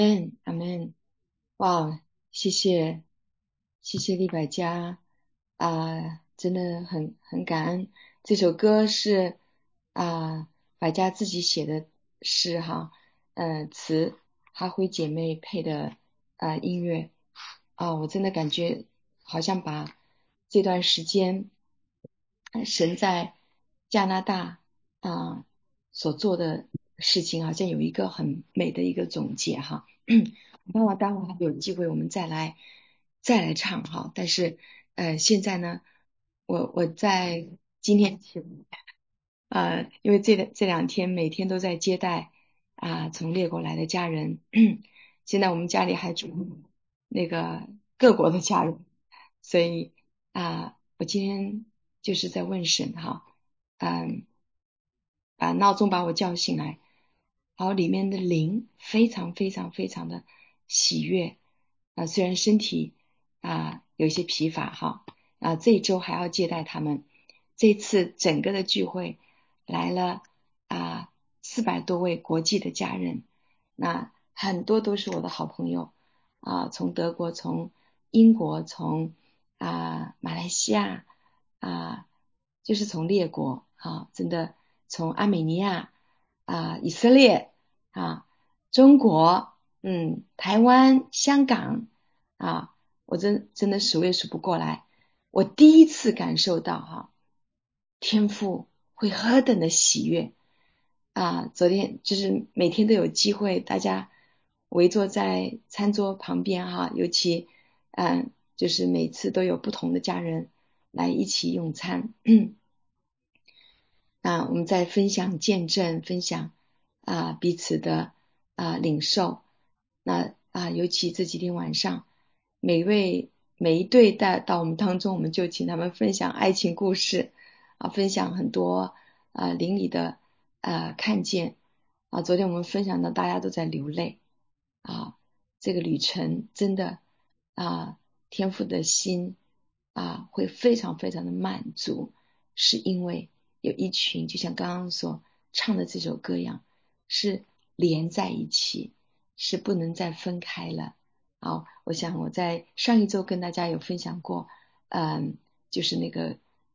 阿门。哇，谢谢谢谢利百加真的很感恩。这首歌是百加自己写的诗哈，词，哈辉姐妹配的音乐我真的感觉好像把这段时间神在加拿大啊、所做的事情，好像有一个很美的一个总结哈。待会还有机会我们再来唱哈。但是现在呢，我在今天起因为这两天每天都在接待从列国来的家人，现在我们家里还住那个各国的家人，所以我今天就是在问神哈，把闹钟把我叫醒来，然后里面的灵非常非常非常的喜悦虽然身体有一些疲乏哈这一周还要接待他们，这次整个的聚会来了400多位国际的家人，那很多都是我的好朋友从德国，从英国，从马来西亚就是从列国真的从阿美尼亚以色列中国台湾香港我真的数也数不过来。我第一次感受到天父会何等的喜悦昨天就是每天都有机会大家围坐在餐桌旁边尤其就是每次都有不同的家人来一起用餐我们在分享见证，分享彼此的领受。那尤其这几天晚上，每一对到我们当中，我们就请他们分享爱情故事分享很多灵里的看见昨天我们分享到大家都在流泪这个旅程真的天父的心会非常非常的满足，是因为有一群就像刚刚所唱的这首歌一样，是连在一起，是不能再分开了我想我在上一周跟大家有分享过就是那个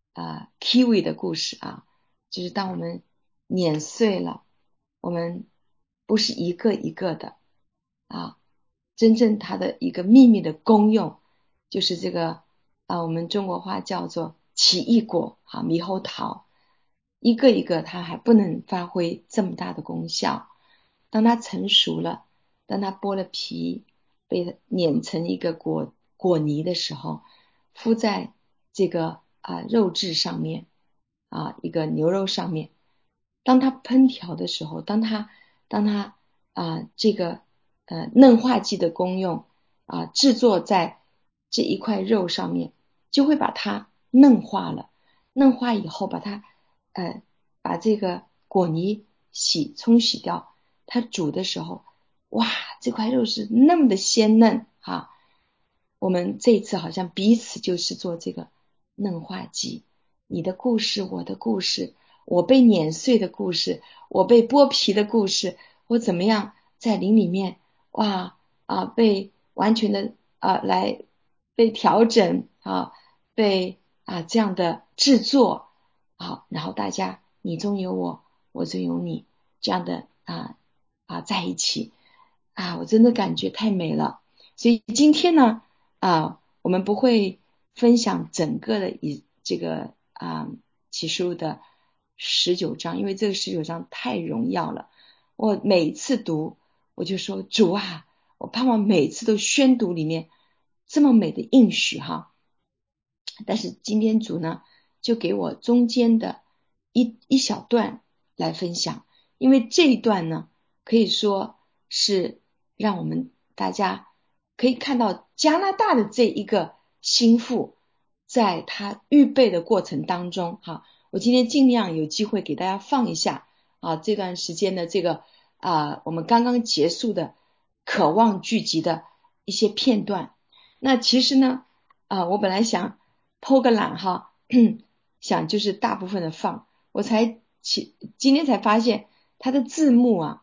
kiwi 的故事就是当我们碾碎了，我们不是一个一个的真正它的一个秘密的功用就是这个我们中国话叫做奇异果猕猴桃，一个一个它还不能发挥这么大的功效，当它成熟了，当它剥了皮，被碾成一个果泥的时候，敷在这个肉质上面一个牛肉上面，当它烹调的时候，当它这个嫩化剂的功用制作在这一块肉上面，就会把它嫩化了，嫩化以后把这个果泥冲洗掉，它煮的时候哇这块肉是那么的鲜嫩我们这一次好像彼此就是做这个嫩化剂，你的故事，我的故事，我被碾碎的故事，我被剥皮的故事，我怎么样在灵里面被完全的来被调整被这样的制作然后大家你中有我，我中有你，这样的在一起我真的感觉太美了。所以今天呢我们不会分享整个的这个启示录的19章，因为这个19章太荣耀了。我每次读我就说主我盼望每次都宣读里面这么美的应许但是今天主呢就给我中间的一小段来分享，因为这一段呢可以说是让我们大家可以看到加拿大的这一个心腹在他预备的过程当中我今天尽量有机会给大家放一下这段时间的这个我们刚刚结束的渴望聚集的一些片段。那其实呢我本来想偷个懒想就是大部分的放，今天才发现它的字幕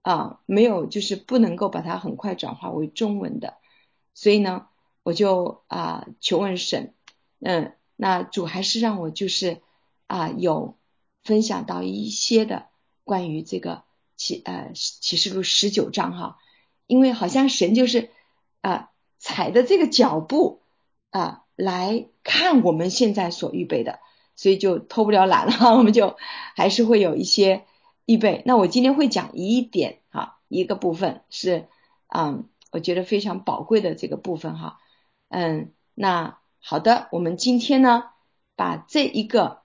没有就是不能够把它很快转化为中文的，所以呢我就求问神，那主还是让我就是有分享到一些的关于这个启示录19章哈，因为好像神就是踩的这个脚步来看我们现在所预备的，所以就偷不了懒了，我们就还是会有一些预备。那我今天会讲一点一个部分是我觉得非常宝贵的这个部分哈。那好的，我们今天呢把这一个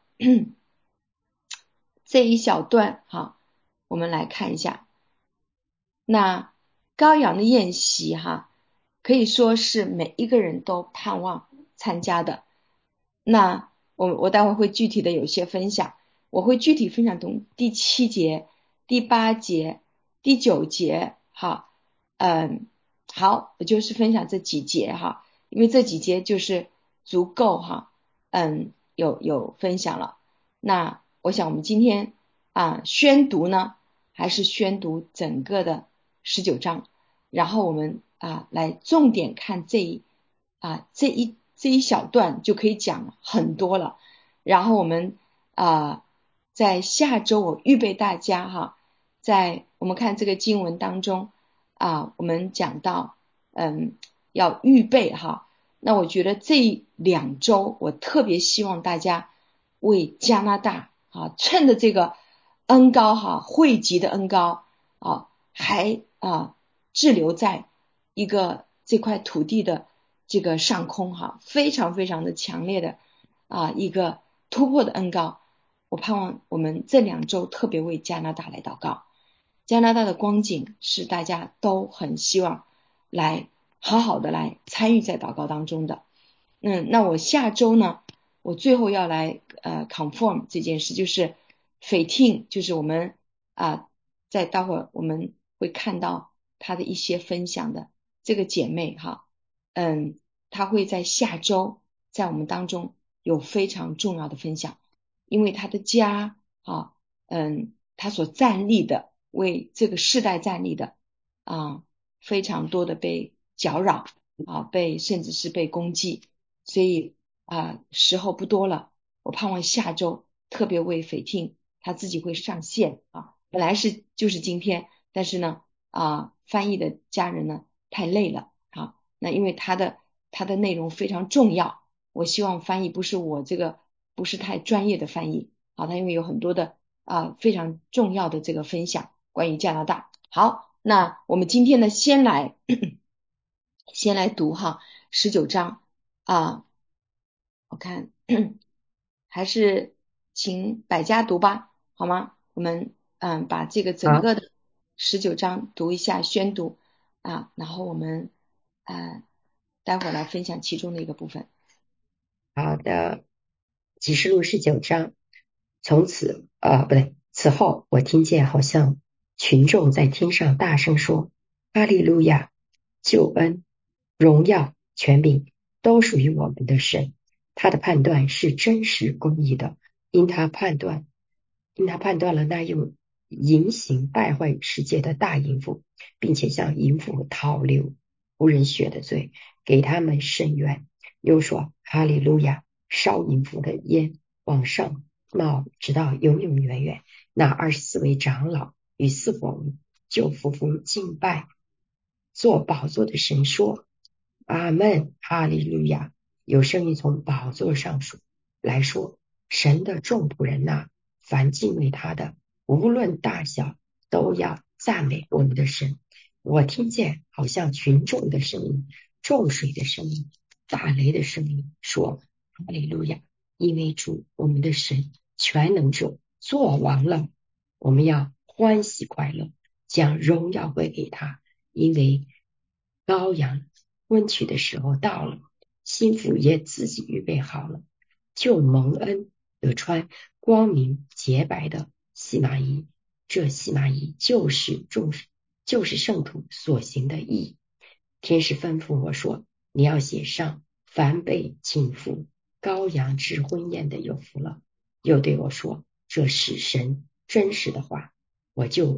这一小段我们来看一下。那羔羊的宴席可以说是每一个人都盼望参加的。那我待会会具体的有些分享，我会具体分享从第7节、第8节、第9节好，我就是分享这几节因为这几节就是足够有分享了。那我想我们今天宣读呢，还是宣读整个的19章，然后我们来重点看这一小段就可以讲很多了。然后我们在下周我预备大家在我们看这个经文当中我们讲到要预备那我觉得这2周我特别希望大家为加拿大趁着这个恩膏汇集的恩膏还滞留在一个这块土地的这个上空非常非常的强烈的一个突破的恩膏。我盼望我们这2周特别为加拿大来祷告。加拿大的光景是大家都很希望来好好的来参与在祷告当中的。那我下周呢，我最后要来confirm 这件事，就是斐听，就是我们在待会儿我们会看到他的一些分享的这个姐妹她会在下周在我们当中有非常重要的分享，因为她的家她所站立的，为这个世代站立的非常多的被搅扰甚至是被攻击，所以时候不多了，我盼望下周特别为斐听他自己会上线本来就是今天，但是呢翻译的家人呢太累了那因为他的内容非常重要，我希望翻译不是我这个不是太专业的翻译他因为有很多的非常重要的这个分享关于加拿大。好，那我们今天呢先来读19章我看还是请百家读吧，好吗？我们把这个整好个的19章读一下，宣读然后我们待会儿来分享其中的一个部分。 好的，启示录19章。从此不对，此后我听见好像群众在天上大声说：哈利路亚！救恩、荣耀、权柄都属于我们的神，他的判断是真实公义的，因他判断了那用淫行败坏世界的大淫妇，并且向淫妇讨流无人血的罪，给他们伸冤。又说：哈利路亚！烧淫妇的烟往上冒，直到永永远远。那24位长老与4活就匍匐敬拜做宝座的神说：阿门，哈利路亚！有声音从宝座上来说：神的众仆人凡敬畏他的，无论大小，都要赞美我们的神。我听见好像群众的声音、众水的声音、大雷的声音，说：哈利路亚！因为主我们的神全能者做王了，我们要欢喜快乐，将荣耀归给他，因为羔羊婚娶的时候到了，新妇也自己预备好了，就蒙恩得穿光明洁白的细麻衣。这细麻衣就是圣徒所行的义。天使吩咐我说：你要写上，凡被请赴羔羊之婚宴的有福了。又对我说：这是神真实的话。我就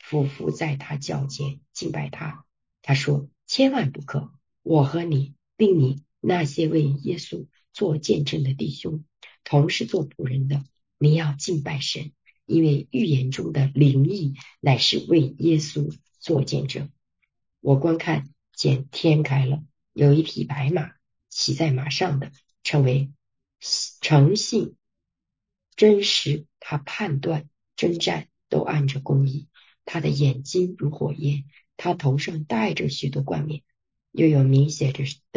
俯伏在他脚前敬拜他。他说，千万不可，我和你并你那些为耶稣做见证的弟兄，同是做仆人的，你要敬拜神，因为预言中的灵意乃是为耶稣做见证。我观看见天开了，有一匹白马，骑在马上的称为诚信真实，他判断征战都按着公义，他的眼睛如火焰，他头上戴着许多冠冕，又有写着的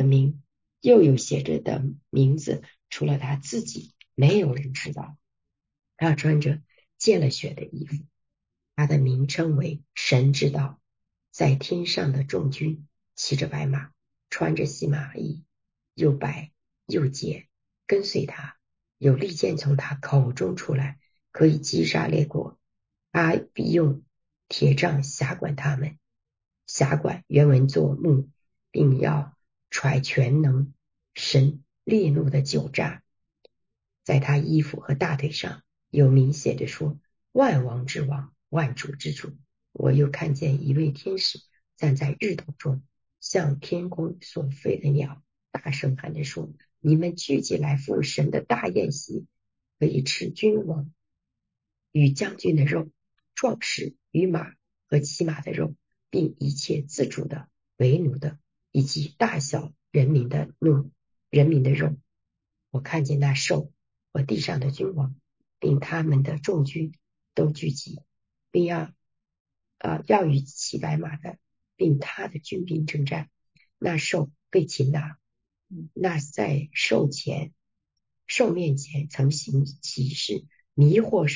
名字，除了他自己，没有人知道。他穿着溅了血的衣服，他的名称为神之道。在天上的众军骑着白马，穿着细麻衣，又白又洁，跟随他。有利剑从他口中出来，可以击杀列国。他必用铁杖辖管他们。辖管原文作木，并要揣全能神烈怒的酒榨。在他衣服和大腿上有明写着说，万王之王，万主之主。我又看见一位天使站在日头中，向天空所飞的鸟大声喊着说，你们聚集来赴神的大宴席，可以吃君王与将军的肉，壮士与马和骑马的肉，并一切自主的、为奴的，以及大小人民的肉。我看见那兽和地上的君王，并他们的众军都聚集，并要与骑白马的，并他的军兵征战。那兽被擒拿，那在兽面前曾行奇事，迷惑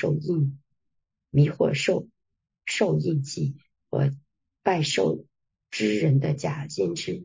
兽印记和拜兽之人的假先知，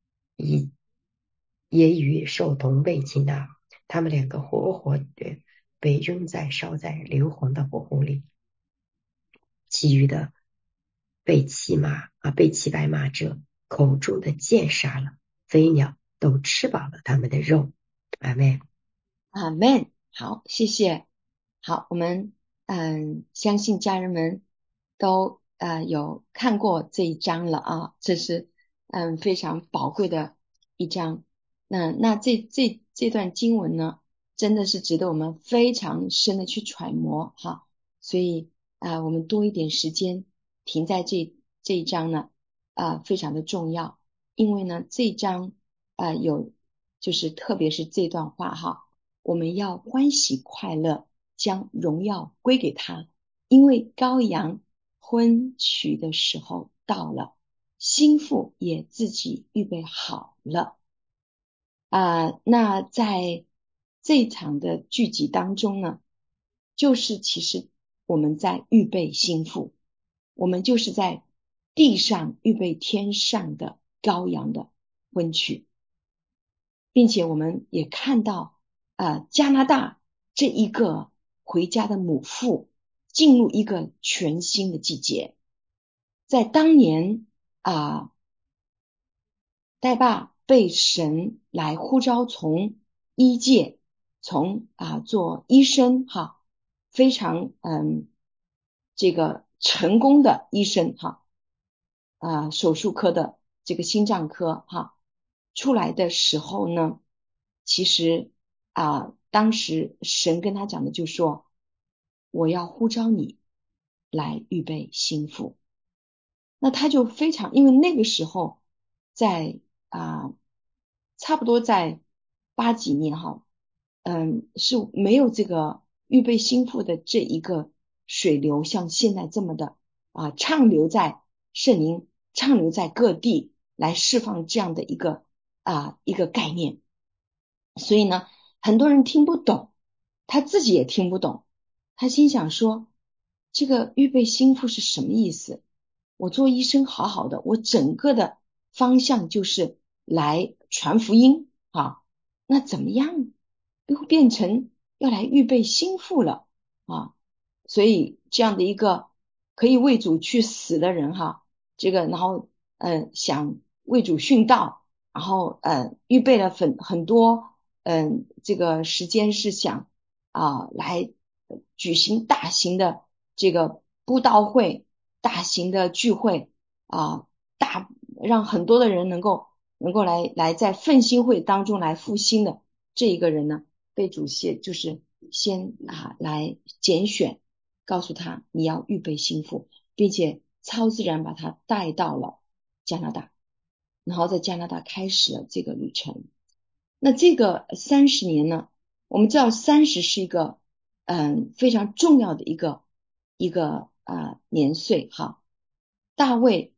也与兽同被擒拿。他们两个活活的被扔在烧在硫磺的火红里，其余的被骑白马者口中的剑杀了，飞鸟都吃饱了他们的肉。阿们。 阿们。好，谢谢。好，我们相信家人们都有看过这一章了啊，这是非常宝贵的一章。那这段经文呢，真的是值得我们非常深的去揣摩哈。所以我们多一点时间停在这一章呢非常的重要，因为呢这一章有就是特别是这段话哈，我们要欢喜快乐，将荣耀归给他，因为羔羊婚娶的时候到了，新妇也自己预备好了。那在这一场的聚集当中呢，就是其实我们在预备新妇，我们就是在地上预备天上的羔羊的婚娶，并且我们也看到加拿大这一个回家的母父进入一个全新的季节。在当年戴爸被神来呼召从医界，从做医生哈，非常这个成功的医生哈，手术科的这个心脏科哈，出来的时候呢，其实当时神跟他讲的就说，我要呼召你来预备新妇。那他就非常，因为那个时候在差不多在80几年哈，是没有这个预备新妇的这一个水流像现在这么的畅流在圣灵畅流在各地来释放这样的一个概念。所以呢很多人听不懂，他自己也听不懂，他心想说这个预备新妇是什么意思？我做医生好好的，我整个的方向就是来传福音那怎么样又变成要来预备新妇了所以这样的一个可以为主去死的人这个然后想为主殉道，然后预备了很多这个时间是想来举行大型的这个布道会大型的聚会啊，让很多的人能够来在奋兴会当中来复兴的这一个人呢，被主就是先来拣选，告诉他你要预备心腹，并且超自然把他带到了加拿大，然后在加拿大开始了这个旅程。那这个30年呢，我们知道30是一个非常重要的一个年岁哈。大卫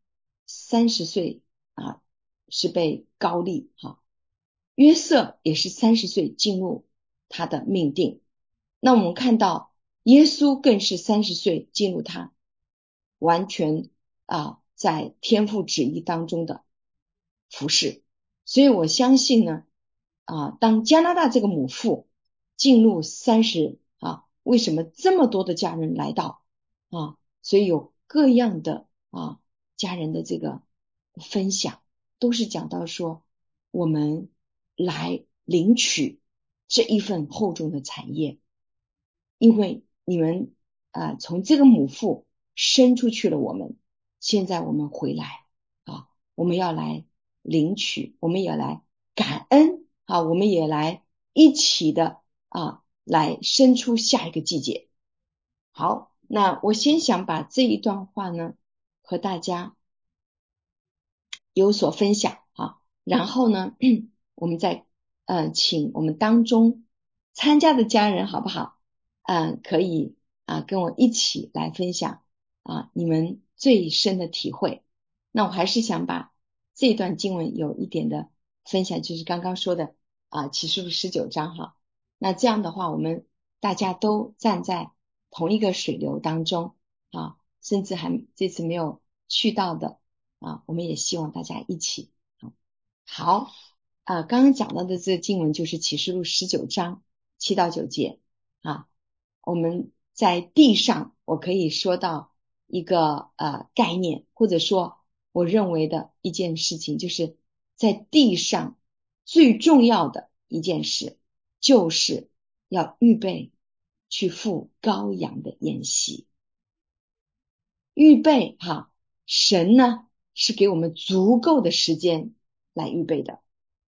30岁是被膏立哈，约瑟也是30岁进入他的命定。那我们看到耶稣更是30岁进入他完全在天父旨意当中的服侍。所以我相信呢当加拿大这个母父进入30为什么这么多的家人来到所以有各样的家人的这个分享，都是讲到说我们来领取这一份厚重的产业，因为你们从这个母腹生出去了我们，现在我们回来我们要来领取，我们也来感恩我们也来一起的来生出下一个季节。好，那我先想把这一段话呢和大家有所分享然后呢我们再请我们当中参加的家人好不好可以跟我一起来分享你们最深的体会。那我还是想把这段经文有一点的分享，就是刚刚说的启示录19章哈。那这样的话我们大家都站在同一个水流当中甚至这次没有去到的我们也希望大家一起好刚刚讲到的这个经文就是启示录19章7到9节我们在地上我可以说到一个概念，或者说我认为的一件事情，就是在地上最重要的一件事，就是要预备去赴羔羊的宴席。预备神呢是给我们足够的时间来预备的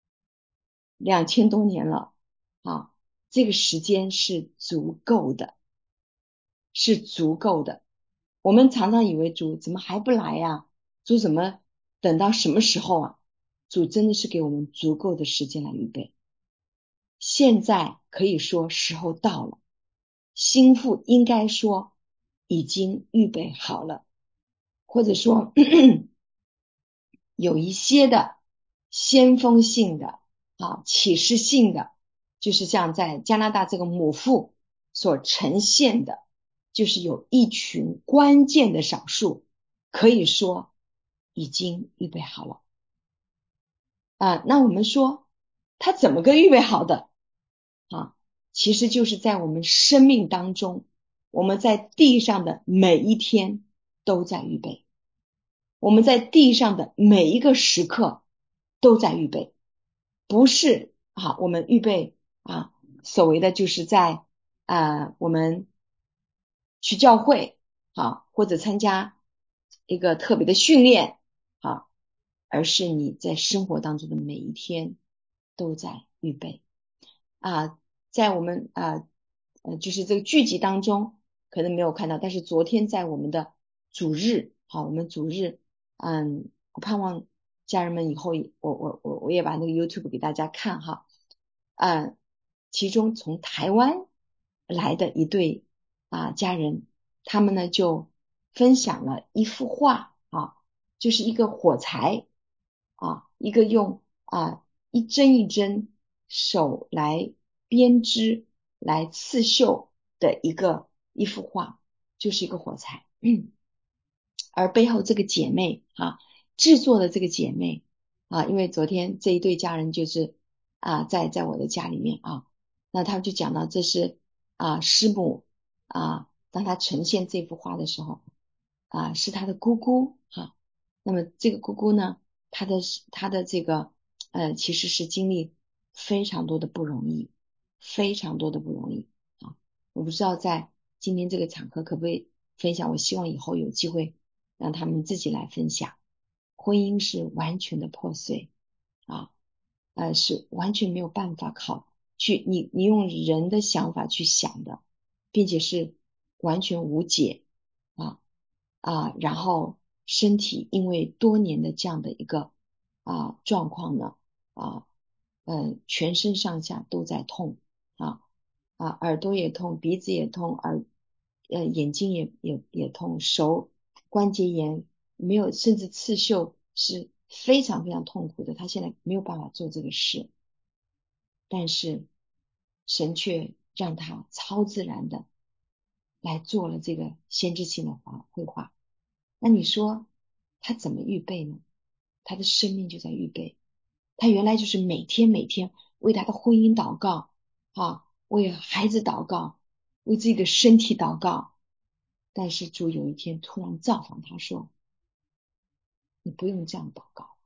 ，2000多年了这个时间是足够的，是足够的。我们常常以为主怎么还不来呀？主怎么等到什么时候主真的是给我们足够的时间来预备。现在可以说时候到了，心腹应该说已经预备好了，或者说有一些的先锋性的启示性的，就是像在加拿大这个母腹所呈现的，就是有一群关键的少数可以说已经预备好了那我们说他怎么个预备好的其实就是在我们生命当中，我们在地上的每一天都在预备，我们在地上的每一个时刻都在预备，不是我们预备所谓的就是在我们去教会或者参加一个特别的训练而是你在生活当中的每一天都在预备在我们就是这个剧集当中可能没有看到，但是昨天在我们的主日我们主日我盼望家人们以后我也把那个 YouTube 给大家看其中从台湾来的一对家人，他们呢就分享了一幅画就是一个火柴一个用一针一针手来编织来刺绣的一幅画，就是一个火柴而背后这个姐妹制作的这个姐妹因为昨天这一对家人就是在我的家里面那他们就讲到这是师母当她呈现这幅画的时候是她的姑姑那么这个姑姑呢她的这个其实是经历非常多的不容易，非常多的不容易我不知道在今天这个场合可不可以分享，我希望以后有机会让他们自己来分享。婚姻是完全的破碎啊，是完全没有办法你用人的想法去想的，并且是完全无解啊然后身体因为多年的这样的一个状况呢啊全身上下都在痛啊耳朵也痛，鼻子也痛，眼睛也痛，手关节炎没有，甚至刺绣是非常非常痛苦的。他现在没有办法做这个事，但是神却让他超自然的来做了这个先知性的绘画。那你说他怎么预备呢？他的生命就在预备。他原来就是每天为他的婚姻祷告为孩子祷告，为自己的身体祷告。但是主有一天突然造访他说，你不用这样祷告。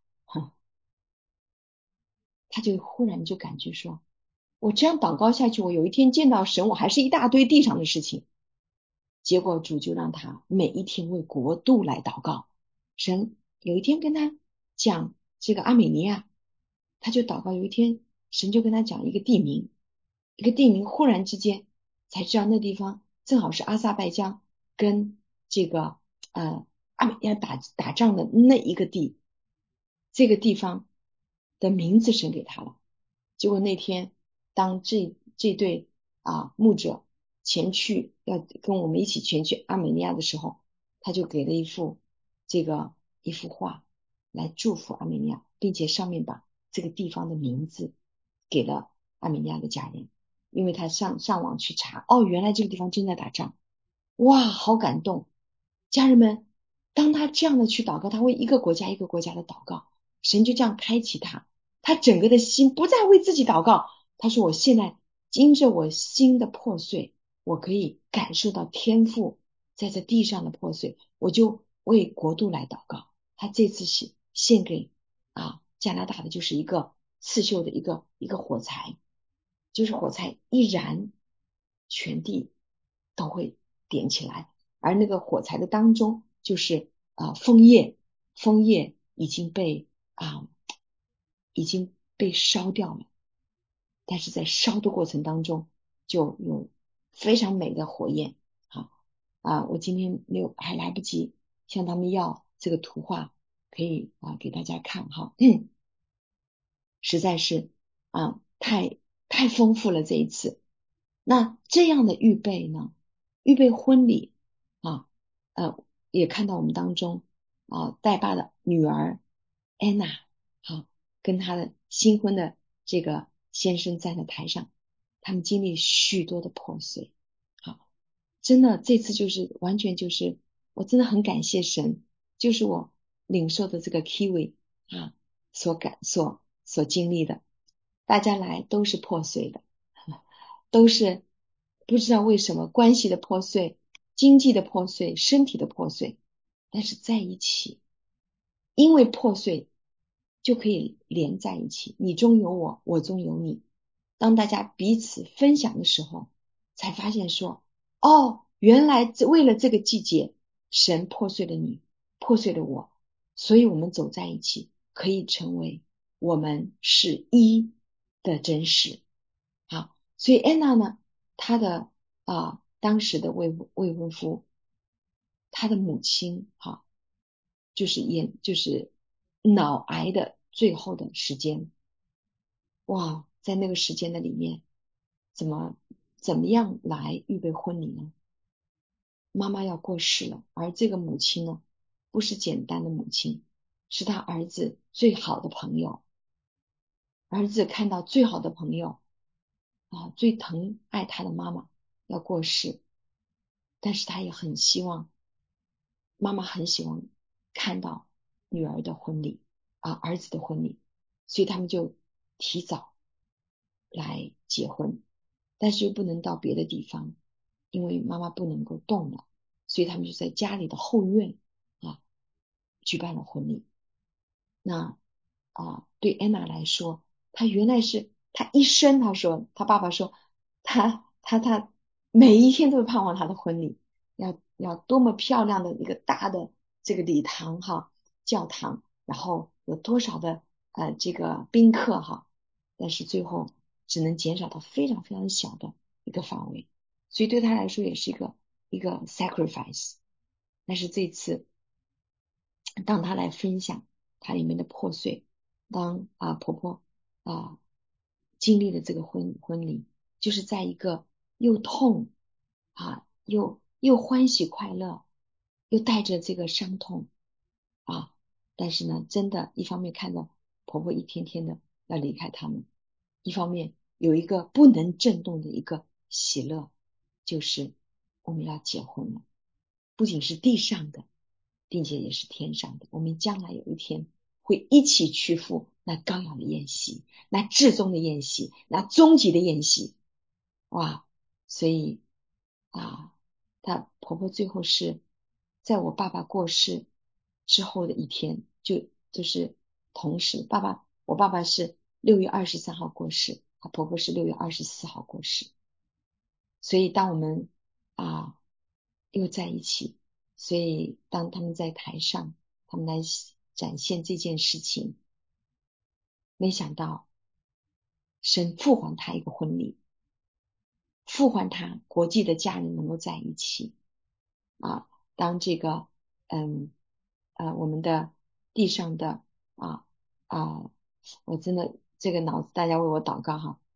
他就忽然就感觉说，我这样祷告下去，我有一天见到神，我还是一大堆地上的事情。结果主就让他每一天为国度来祷告。神有一天跟他讲这个阿美尼亚，他就祷告。有一天神就跟他讲一个地名，忽然之间才知道那地方正好是阿萨拜疆跟这个阿美尼亚打仗的那一个地，这个地方的名字神给他了。结果那天当这对牧者前去要跟我们一起前去阿美尼亚的时候，他就给了一幅画来祝福阿美尼亚，并且上面把这个地方的名字给了阿美尼亚的家人。因为他上网去查，原来这个地方正在打仗。哇，好感动。家人们，当他这样的去祷告，他为一个国家一个国家的祷告，神就这样开启他整个的心不再为自己祷告。他说，我现在经着我心的破碎，我可以感受到天父在这地上的破碎，我就为国度来祷告。他这次献给加拿大的就是一个刺绣的一个火柴，就是火柴一燃，全地都会点起来。而那个火柴的当中就是枫叶已经被烧掉了，但是在烧的过程当中就有非常美的火焰。我今天还来不及向他们要这个图画，可以给大家看实在是太丰富了这一次。那这样的预备呢，预备婚礼也看到我们当中戴爸的女儿安娜跟她的新婚的这个先生站在台上，他们经历许多的破碎。真的这次就是完全就是我真的很感谢神，就是我领受的这个 Kiwi 所经历的，大家来都是破碎的，都是不知道为什么关系的破碎、经济的破碎、身体的破碎，但是在一起，因为破碎就可以连在一起，你中有我，我中有你。当大家彼此分享的时候，才发现说，原来为了这个季节，神破碎了你，破碎了我，所以我们走在一起，可以成为我们是一的真实。所以安娜呢，她的当时的未婚夫，她的母亲就是脑癌的最后的时间。哇，在那个时间的里面，怎么样来预备婚礼呢？妈妈要过世了，而这个母亲呢，不是简单的母亲，是他儿子最好的朋友。儿子看到最好的朋友最疼爱他的妈妈要过世，但是他也很希望，妈妈很喜欢看到女儿的婚礼儿子的婚礼，所以他们就提早来结婚，但是又不能到别的地方，因为妈妈不能够动了，所以他们就在家里的后院举办了婚礼。那对安娜来说，她原来是她一生，她爸爸说，她每一天都盼望她的婚礼要多么漂亮的一个大的这个礼堂哈，教堂，然后有多少的这个宾客哈，但是最后只能减少到非常非常小的一个范围，所以对他来说也是一个 sacrifice。但是这次当他来分享他里面的破碎，当婆婆经历了这个婚礼，就是在一个又痛又欢喜快乐，又带着这个伤痛但是呢，真的一方面看到婆婆一天天的要离开他们，一方面有一个不能震动的一个喜乐，就是我们要结婚了，不仅是地上的，并且也是天上的。我们将来有一天会一起去赴那羔羊的宴席，那至终的宴席，那终极的宴席。哇！所以她婆婆最后是在我爸爸过世之后的一天，就是同时，我爸爸是6月23号过世，她婆婆是6月24号过世。所以当我们又在一起，所以当他们在台上，他们来展现这件事情，没想到神复还他一个婚礼，复还他国际的家人能够在一起当这个我们的地上的啊我真的这个脑子，大家为我祷告哈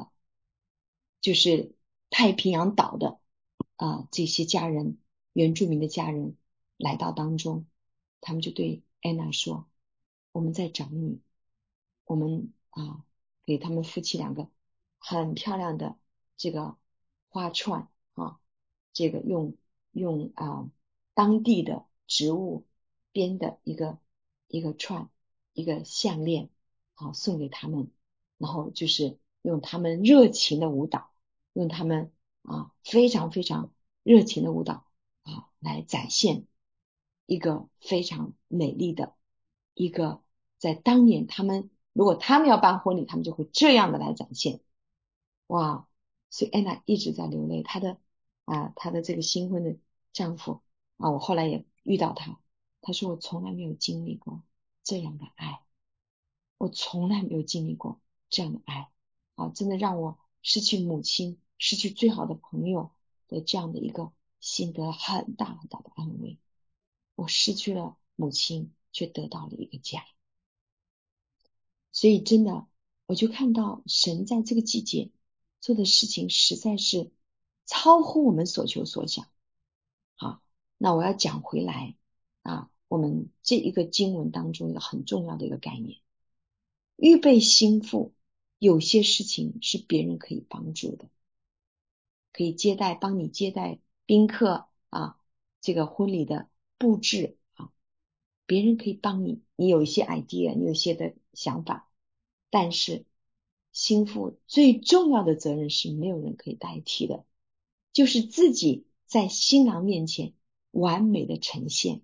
就是太平洋岛的这些家人，原住民的家人来到当中，他们就对安娜说：“我们在找你，我们给他们夫妻两个很漂亮的这个花串这个用当地的植物编的一个串，一个项链送给他们，然后就是用他们热情的舞蹈，用他们非常非常热情的舞蹈来展现一个非常美丽的一个在当年如果他们要办婚礼，他们就会这样的来展现。哇！所以安娜一直在流泪，她的这个新婚的丈夫我后来也遇到他，他说我从来没有经历过这样的爱，我从来没有经历过这样的爱真的让我失去母亲，失去最好的朋友的这样的一个心得很大很大的安慰。我失去了母亲，却得到了一个家。所以真的，我就看到神在这个季节做的事情实在是超乎我们所求所想。那我要讲回来我们这一个经文当中一个很重要的一个概念，预备新妇，有些事情是别人可以帮助的，可以帮你接待宾客这个婚礼的布置别人可以帮你有一些 idea， 你有一些的想法，但是新妇最重要的责任是没有人可以代替的，就是自己在新郎面前完美的呈现，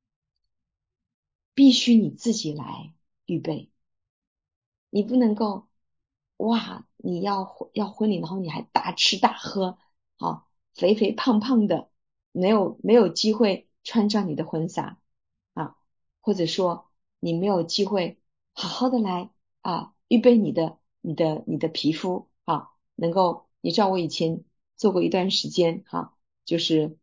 必须你自己来预备。你不能够你要婚礼，然后你还大吃大喝肥肥胖胖的，没有机会穿上你的婚纱或者说你没有机会好好的来预备你的皮肤能够，你知道我以前做过一段时间就是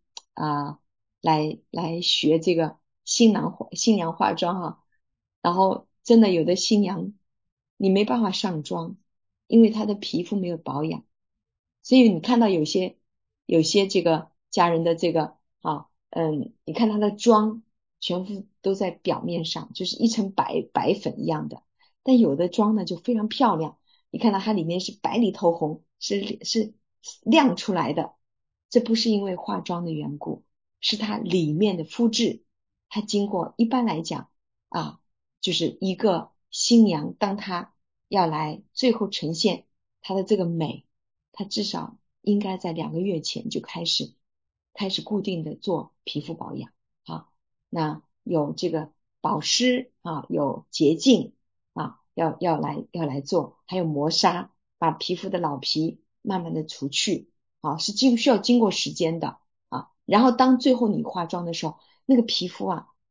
来学这个新娘化妆然后真的有的新娘你没办法上妆，因为她的皮肤没有保养，所以你看到有些这个家人的这个你看她的妆全部都在表面上，就是一层白粉一样的，但有的妆呢就非常漂亮，你看到它里面是白里透红，是亮出来的，这不是因为化妆的缘故，是它里面的肤质，它经过一般来讲就是一个新娘当她要来最后呈现她的这个美，她至少应该在2个月前就开始固定的做皮肤保养那有这个保湿有洁净要来做，还有磨砂，把皮肤的老皮慢慢的除去是需要经过时间的然后当最后你化妆的时候，那个皮肤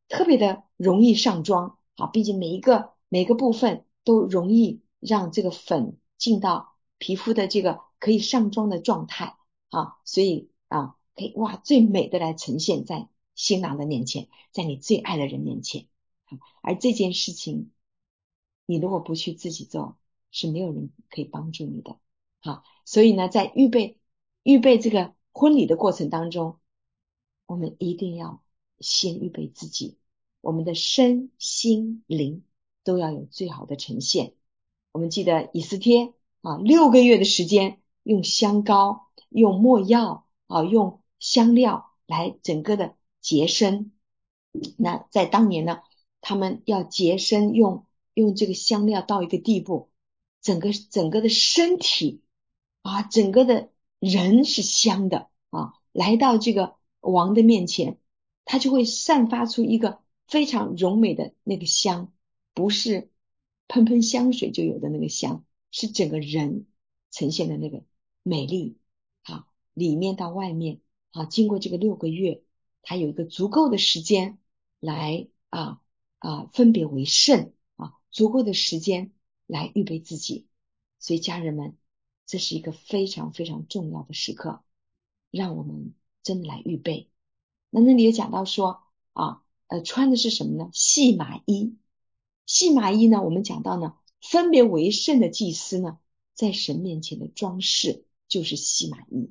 特别的容易上妆啊，并且每一个部分都容易让这个粉进到皮肤的这个可以上妆的状态啊，所以可以最美的来呈现在新郎的面前，在你最爱的人面前。而这件事情你如果不去自己做，是没有人可以帮助你的。所以呢，在预备这个婚礼的过程当中，我们一定要先预备自己，我们的身心灵都要有最好的呈现。我们记得以斯帖6个月的时间，用香膏、用没药用香料来整个的洁身。那在当年呢，他们要洁身，用这个香料到一个地步，整个的身体整个的人是香的来到这个王的面前，他就会散发出一个非常柔美的那个香，不是喷喷香水就有的那个香，是整个人呈现的那个美丽里面到外面经过这个6个月，他有一个足够的时间来分别为圣足够的时间来预备自己。所以家人们，这是一个非常非常重要的时刻，让我们真的来预备。那里也讲到说穿的是什么呢？细麻衣。细麻衣呢，我们讲到呢，分别为圣的祭司呢，在神面前的装饰就是细麻衣。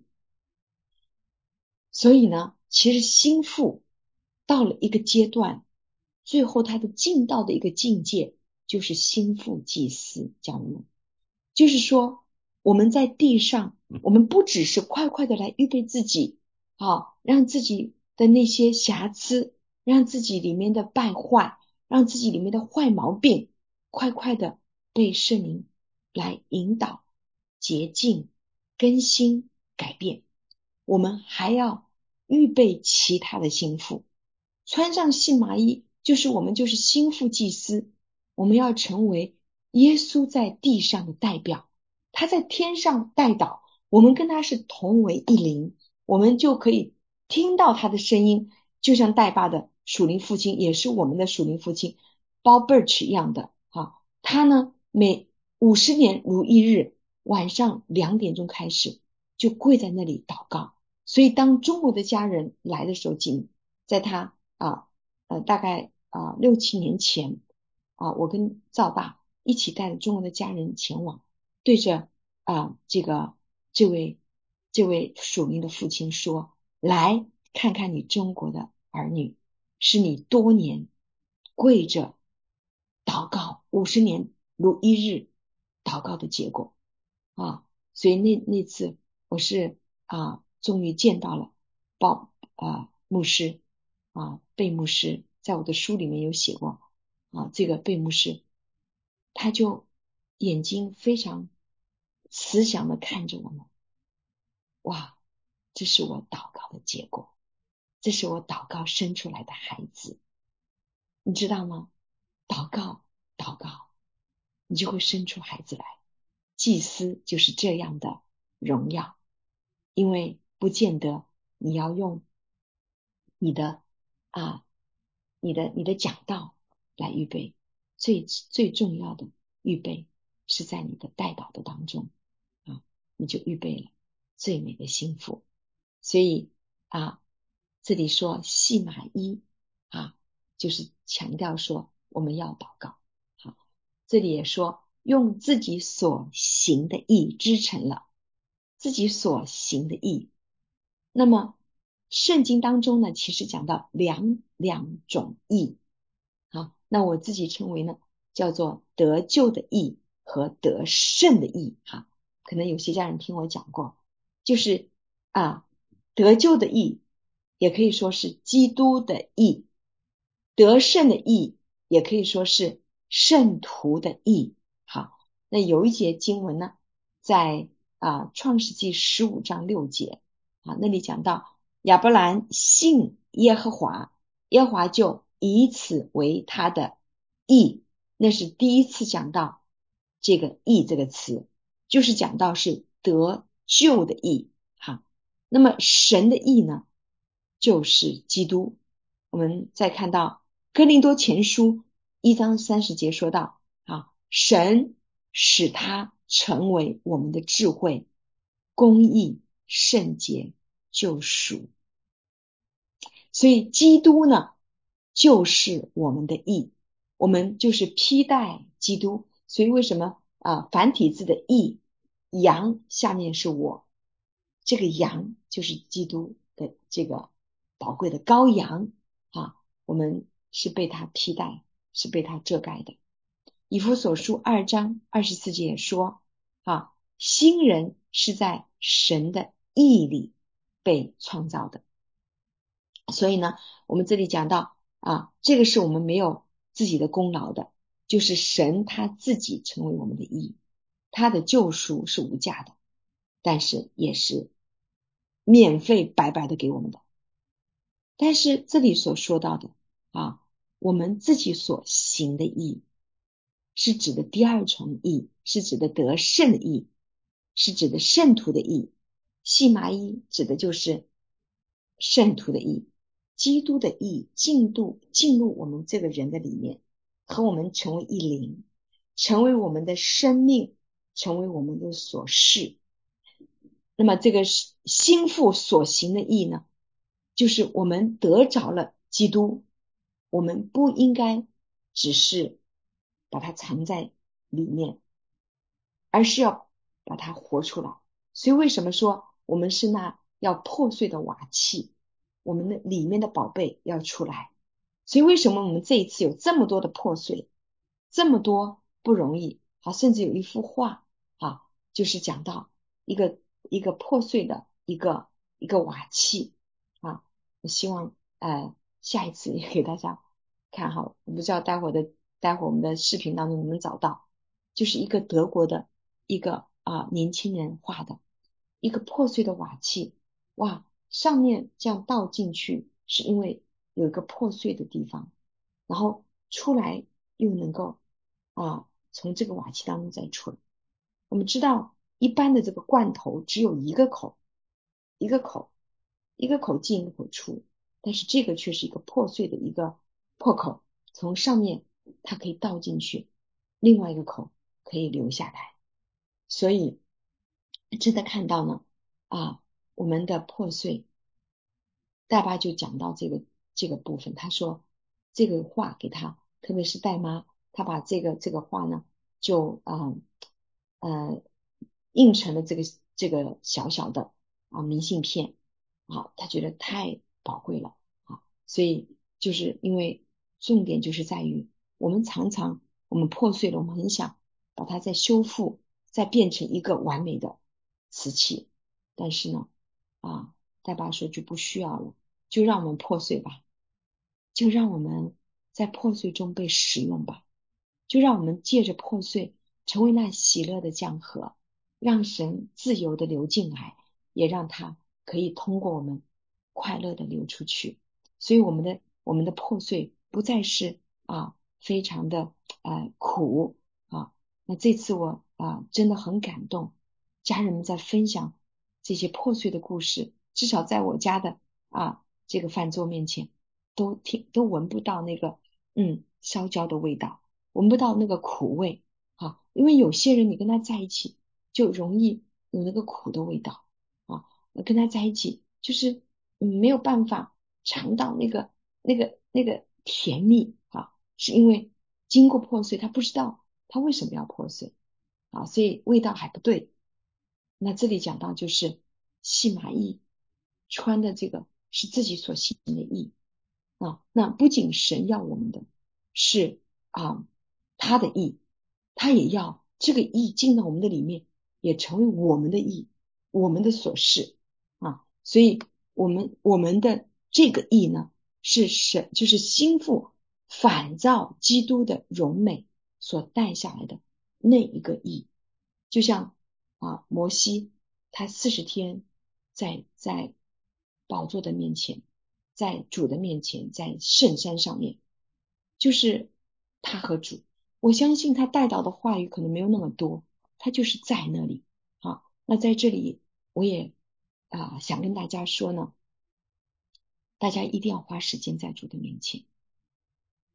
所以呢，其实心腹到了一个阶段，最后他的进到的一个境界就是心腹祭司，讲我们就是说我们在地上，我们不只是快快的来预备自己让自己的那些瑕疵，让自己里面的败坏，让自己里面的坏毛病快快的被圣灵来引导、洁净、更新、改变。我们还要预备其他的心腹，穿上细麻衣，就是我们就是心腹祭司，我们要成为耶稣在地上的代表，他在天上代祷，我们跟他是同为一灵，我们就可以听到他的声音，就像代爸的属灵父亲也是我们的属灵父亲Bob Birch 一样的他呢每50年如一日，晚上2点钟开始就跪在那里祷告。所以当中国的家人来的时候，在他大概6、7年前我跟赵爸一起带着中国的家人前往，对着这位属灵的父亲说，来看看你中国的儿女，是你多年跪着祷告50年如一日祷告的结果所以那次我是终于见到了牧师贝牧师，在我的书里面有写过这个贝牧师，他就眼睛非常慈祥的看着我们，这是我祷告的结果，这是我祷告生出来的孩子，你知道吗？祷告，你就会生出孩子来。祭司就是这样的荣耀，因为不见得你要用你的讲道来预备，最重要的预备是在你的代祷的当中你就预备了最美的幸福。所以这里说细麻衣就是强调说我们要祷告这里也说用自己所行的义织成了，自己所行的义。那么圣经当中呢，其实讲到两种义那我自己称为呢叫做得救的义和得胜的义可能有些家人听我讲过，就是得救的义也可以说是基督的义，得胜的义也可以说是圣徒的义那有一节经文呢，在创世纪15章6节那里讲到亚伯兰信耶和华，耶和华就以此为他的义，那是第一次讲到这个义这个词，就是讲到是得救的义那么神的义呢，就是基督。我们再看到哥林多前书1章30节说到神使他成为我们的智慧、公义、圣洁、救赎。所以基督呢就是我们的义，我们就是披戴基督。所以为什么繁体字的义，羊下面是我，这个羊就是基督的这个宝贵的羔羊我们是被他披戴，是被他遮盖的。以弗所书2章24节也说新人是在神的义里被创造的。所以呢我们这里讲到这个是我们没有自己的功劳的，就是神他自己成为我们的义，他的救赎是无价的，但是也是免费白白的给我们的。但是这里所说到的我们自己所行的义，是指的第二重义，是指的得胜的义，是指的圣徒的义。细麻衣指的就是圣徒的义，基督的义进入我们这个人的里面，和我们成为一灵，成为我们的生命，成为我们的所事。那么这个心腹所行的义呢，就是我们得着了基督，我们不应该只是把它藏在里面，而是要把它活出来。所以为什么说我们是那要破碎的瓦器，我们的里面的宝贝要出来。所以为什么我们这一次有这么多的破碎，这么多不容易甚至有一幅画就是讲到一个破碎的一个瓦器我希望下一次也给大家看我不知道待会我们的视频当中能不能找到，就是一个德国的一个年轻人画的一个破碎的瓦器。上面这样倒进去是因为有一个破碎的地方，然后出来又能够从这个瓦器当中再出来。我们知道一般的这个罐头只有一个口进一个口出，但是这个却是一个破碎的一个破口，从上面它可以倒进去，另外一个口可以留下来。所以真的看到呢我们的破碎，大爸就讲到这个部分，他说这个画给他，特别是戴妈，他把这个画呢就印成了这个小小的明信片他觉得太宝贵了所以就是因为重点就是在于我们常常我们破碎了，我们很想把它再修复，再变成一个完美的瓷器，但是呢戴爸说就不需要了，就让我们破碎吧，就让我们在破碎中被使用吧，就让我们借着破碎成为那喜乐的江河，让神自由的流进来，也让它可以通过我们快乐的流出去。所以我们的破碎不再是非常的苦那这次我真的很感动，家人们在分享这些破碎的故事，至少在我家的这个饭桌面前都闻不到那个烧焦的味道，闻不到那个苦味因为有些人你跟他在一起就容易有那个苦的味道跟他在一起就是没有办法尝到那个甜蜜是因为经过破碎，他不知道他为什么要破碎所以味道还不对。那这里讲到就是细麻衣穿的这个是自己所行的义那不仅神要我们的是他的义，他也要这个义进到我们的里面，也成为我们的义，我们的所事所以我们的这个义呢，是神就是心腹反照基督的荣美所带下来的那一个义。就像摩西他40天在宝座的面前，在主的面前，在圣山上面，就是他和主，我相信他带到的话语可能没有那么多，他就是在那里那在这里我也想跟大家说呢，大家一定要花时间在主的面前，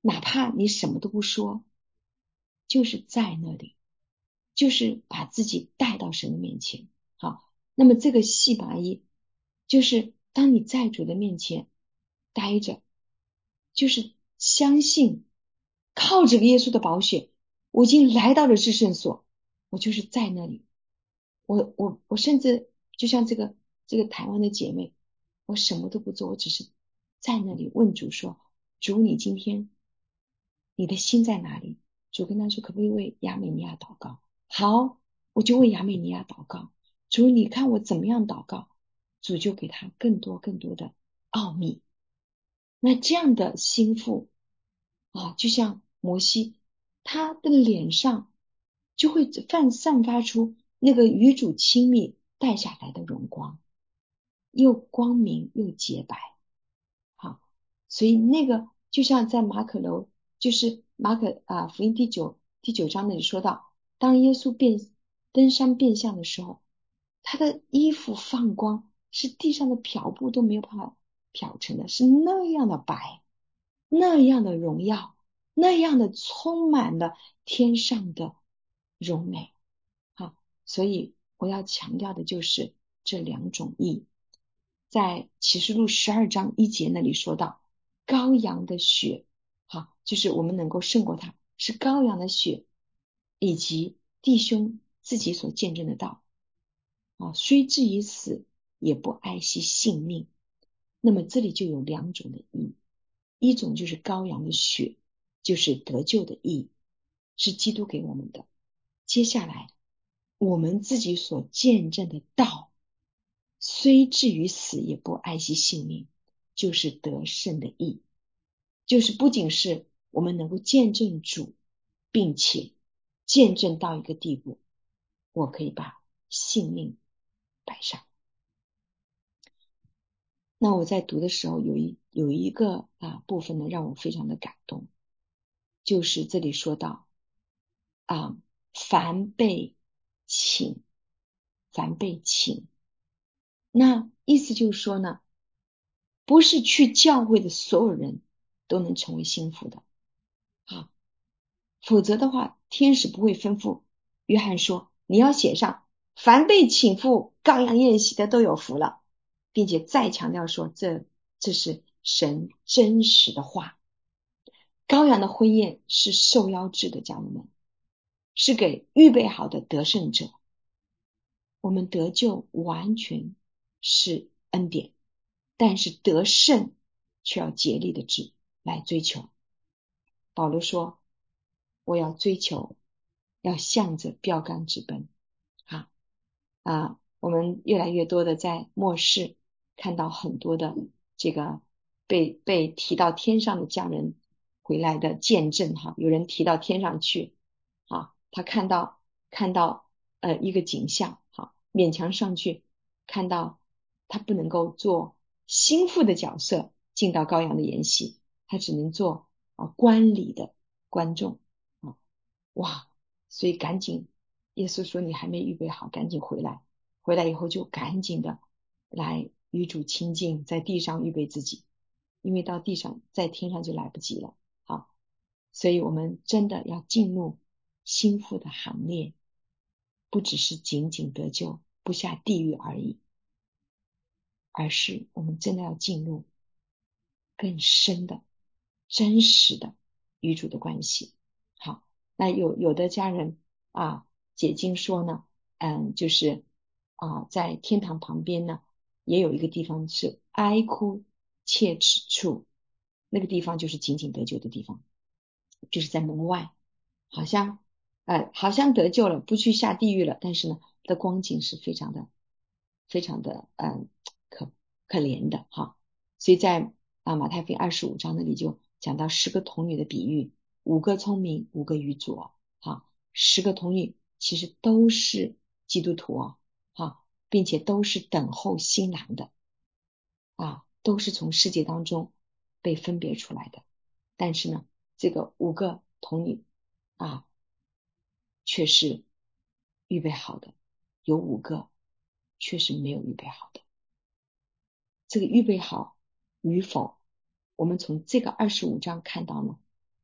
哪怕你什么都不说，就是在那里，就是把自己带到神的面前。好，那么这个细拔一，就是当你在主的面前待着，就是相信靠着耶稣的宝血，我已经来到了至圣所，我就是在那里。我甚至就像这个台湾的姐妹，我什么都不做，我只是在那里问主说：主，你今天你的心在哪里？主跟他说：可不可以为亚美尼亚祷告？好，我就为亚美尼亚祷告。主，你看我怎么样祷告，主就给他更多更多的奥秘。那这样的心腹啊，就像摩西，他的脸上就会散发出那个与主亲密带下来的荣光，又光明又洁白。好，所以那个就像在马可楼，就是福音第九章那里说到，当耶稣登山变相的时候，他的衣服放光，是地上的漂布都没有办法漂成的，是那样的白，那样的荣耀，那样的充满了天上的荣美。好，所以我要强调的就是这两种义。在启示录12章1节那里说到，羔羊的血，好，就是我们能够胜过他，是羔羊的血，以及弟兄自己所见证的道，啊，虽至于死，也不爱惜性命。那么这里就有两种的义，一种就是羔羊的血，就是得救的义，是基督给我们的。接下来我们自己所见证的道，虽至于死也不爱惜性命，就是得胜的义，就是不仅是我们能够见证主，并且见证到一个地步，我可以把性命摆上。那我在读的时候有一个部分呢，让我非常的感动，就是这里说到凡被请，凡被请，那意思就是说呢，不是去教会的所有人都能成为幸福的啊，否则的话，天使不会吩咐约翰说，你要写上凡被请赴羔羊宴席的都有福了，并且再强调说，这是神真实的话。羔羊的婚宴是受邀制的，家人们，是给预备好的得胜者。我们得救完全是恩典，但是得胜却要竭力的来追求。保罗说，我要追求，要向着标杆直奔。我们越来越多的在末世看到很多的这个被提到天上的家人回来的见证有人提到天上去他看到一个景象勉强上去，看到他不能够做心腹的角色进到羔羊的筵席，他只能做观礼的观众哇，所以赶紧耶稣说你还没预备好，赶紧回来，回来以后就赶紧的来与主亲近，在地上预备自己，因为到地上在天上就来不及了。好，所以我们真的要进入心腹的行列，不只是仅仅得救不下地狱而已，而是我们真的要进入更深的真实的与主的关系。好，那有的家人解经说呢就是在天堂旁边呢也有一个地方是哀哭切齿处，那个地方就是仅仅得救的地方，就是在门外，好像得救了，不去下地狱了，但是呢的光景是非常的可怜的所以在马太福音25章那里就讲到10个童女的比喻，5个聪明，5个愚拙10个童女其实都是基督徒并且都是等候新郎的都是从世界当中被分别出来的，但是呢这个5个童女却是预备好的，有5个却是没有预备好的。这个预备好与否，我们从这个25章看到呢，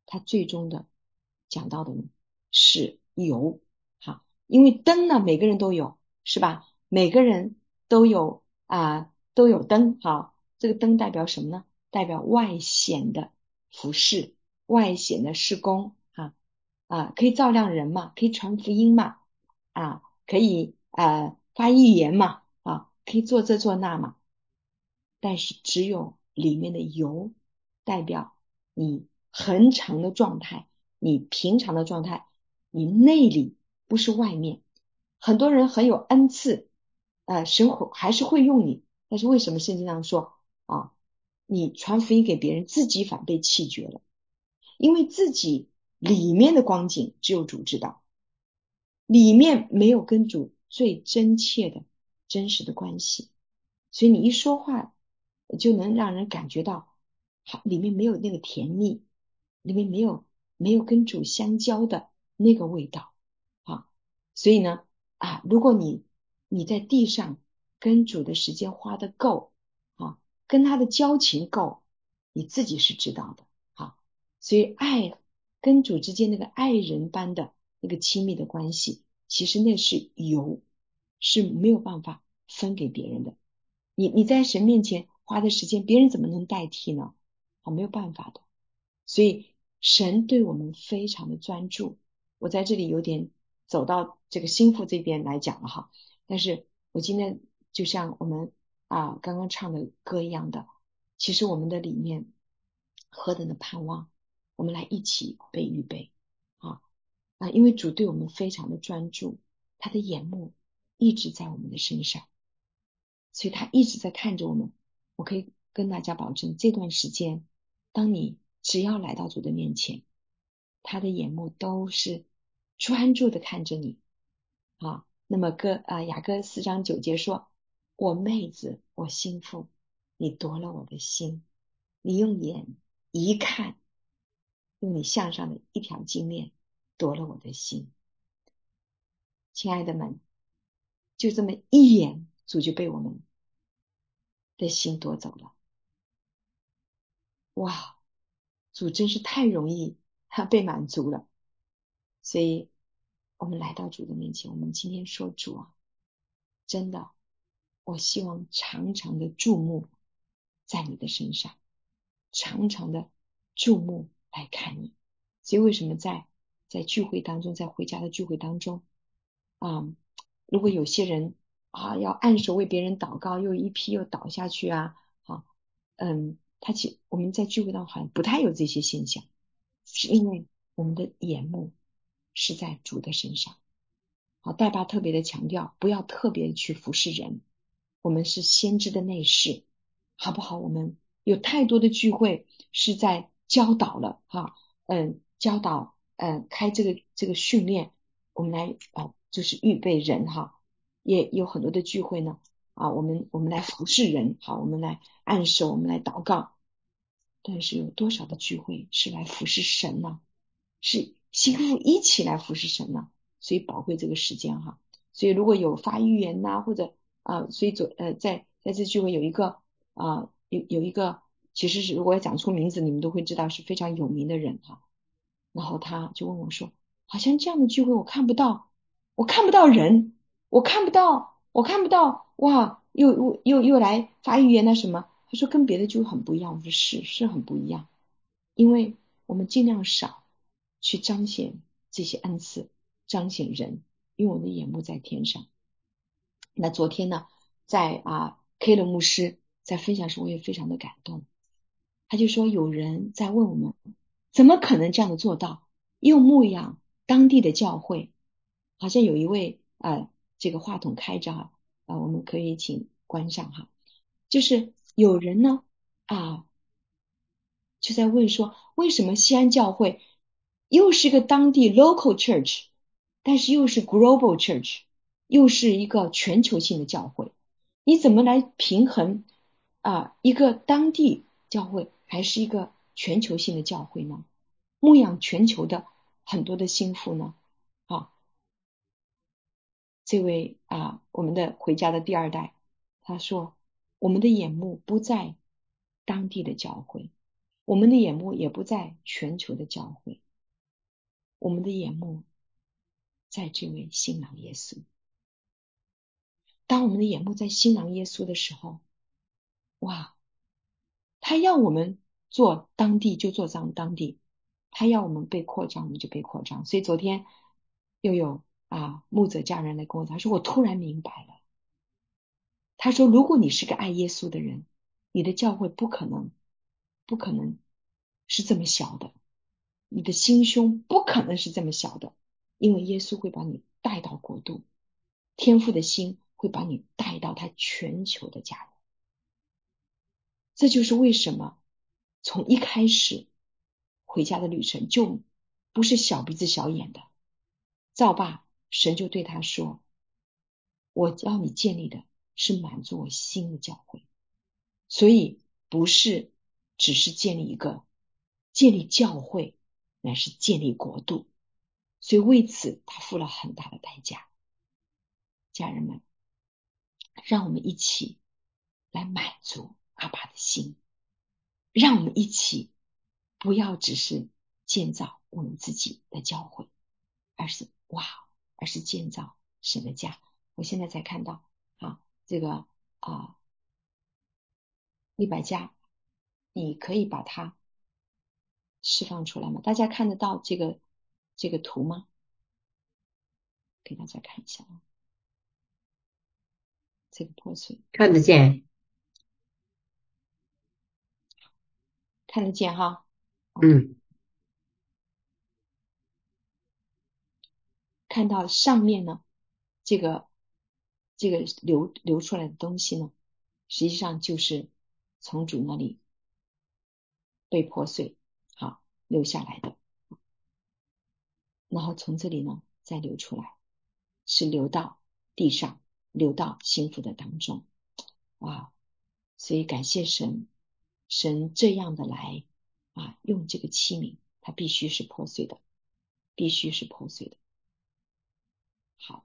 它最终的讲到的呢是油。好，因为灯呢每个人都有，是吧？每个人都有都有灯。好，这个灯代表什么呢？代表外显的服饰，外显的事工可以照亮人嘛，可以传福音嘛，可以发预言嘛，可以做这做那嘛。但是只有里面的油代表你恒常的状态，你平常的状态，你内里不是外面。很多人很有恩赐，神还是会用你，但是为什么圣经上说你传福音给别人，自己反被弃绝了？因为自己里面的光景只有主知道，里面没有跟主最真切的真实的关系，所以你一说话就能让人感觉到里面没有那个甜蜜，里面没有跟主相交的那个味道所以呢如果你在地上跟主的时间花得够跟他的交情够，你自己是知道的所以跟主之间那个爱人般的那个亲密的关系，其实那是油，是没有办法分给别人的。你在神面前花的时间，别人怎么能代替呢？没有办法的。所以神对我们非常的专注。我在这里有点走到这个心腹这边来讲了但是我今天就像我们刚刚唱的歌一样的，其实我们的里面何等的盼望，我们来一起被预备因为主对我们非常的专注，他的眼目一直在我们的身上，所以他一直在看着我们。我可以跟大家保证，这段时间当你只要来到主的面前，他的眼目都是专注的看着你那么雅歌4章9节说，我妹子，我心腹，你夺了我的心，你用眼一看，用你项上的一条金链夺了我的心。亲爱的们，就这么一眼，主就被我们的心夺走了。哇，主真是太容易被满足了。所以我们来到主的面前，我们今天说，主真的，我希望常常的注目在你的身上，常常的注目来看你。所以为什么在聚会当中，在回家的聚会当中如果有些人要按手为别人祷告，又一批又倒下去我们在聚会当中好像不太有这些现象，是因为我们的眼目是在主的身上。代爸特别的强调，不要特别去服侍人，我们是先知的内侍，好不好？我们有太多的聚会是在教导了教导开这个训练，我们来就是预备人也有很多的聚会呢我们来服侍人我们来按手，我们来祷告，但是有多少的聚会是来服侍神呢？是心腹一起来服侍神呢？所以宝贵这个时间所以如果有发预言或者所以在这聚会有一个有一个，其实是如果要讲出名字，你们都会知道是非常有名的人然后他就问我说，好像这样的聚会我看不到人，我看不到哇，又来发预言什么？他说跟别的聚会很不一样。我说是很不一样，因为我们尽量少去彰显这些恩赐，彰显人，因为我们的眼目在天上。那昨天呢，在K 的牧师在分享时，我也非常的感动。他就说有人在问我们，怎么可能这样的做到？又牧养当地的教会，好像有一位这个话筒开着我们可以请关上就是有人呢就在问说，为什么西安教会又是一个当地 local church， 但是又是 global church， 又是一个全球性的教会，你怎么来平衡一个当地教会还是一个全球性的教会呢？牧养全球的很多的心腹呢这位我们的回家的第二代，他说我们的眼目不在当地的教会， 我们的眼目也不在全球的教会，我们的眼目在这位新郎耶稣。当我们的眼目在新郎耶稣的时候，哇，他要我们做当地就做当地，他要我们被扩张我们就被扩张。所以昨天又有牧者家人来跟我讲，说我突然明白了。他说如果你是个爱耶稣的人，你的教会不可能是这么小的，你的心胸不可能是这么小的，因为耶稣会把你带到国度，天父的心会把你带到他全球的家人。这就是为什么从一开始回家的旅程就不是小鼻子小眼的。造爸神就对他说，我要你建立的是满足我心的教会，所以不是只是建立教会，乃是建立国度。所以为此他付了很大的代价。家人们，让我们一起来满足阿爸的心，让我们一起不要只是建造我们自己的教会，而是建造神的家。我现在才看到这个利百加，你可以把它释放出来吗？大家看得到这个图吗？给大家看一下这个破碎。 看得见， 看得见哈。看到上面呢，这个流出来的东西呢，实际上就是从主那里被破碎流下来的，然后从这里呢再流出来，是流到地上，流到幸福的当中。所以感谢神这样的来用这个器皿，它必须是破碎的，必须是破碎的。好，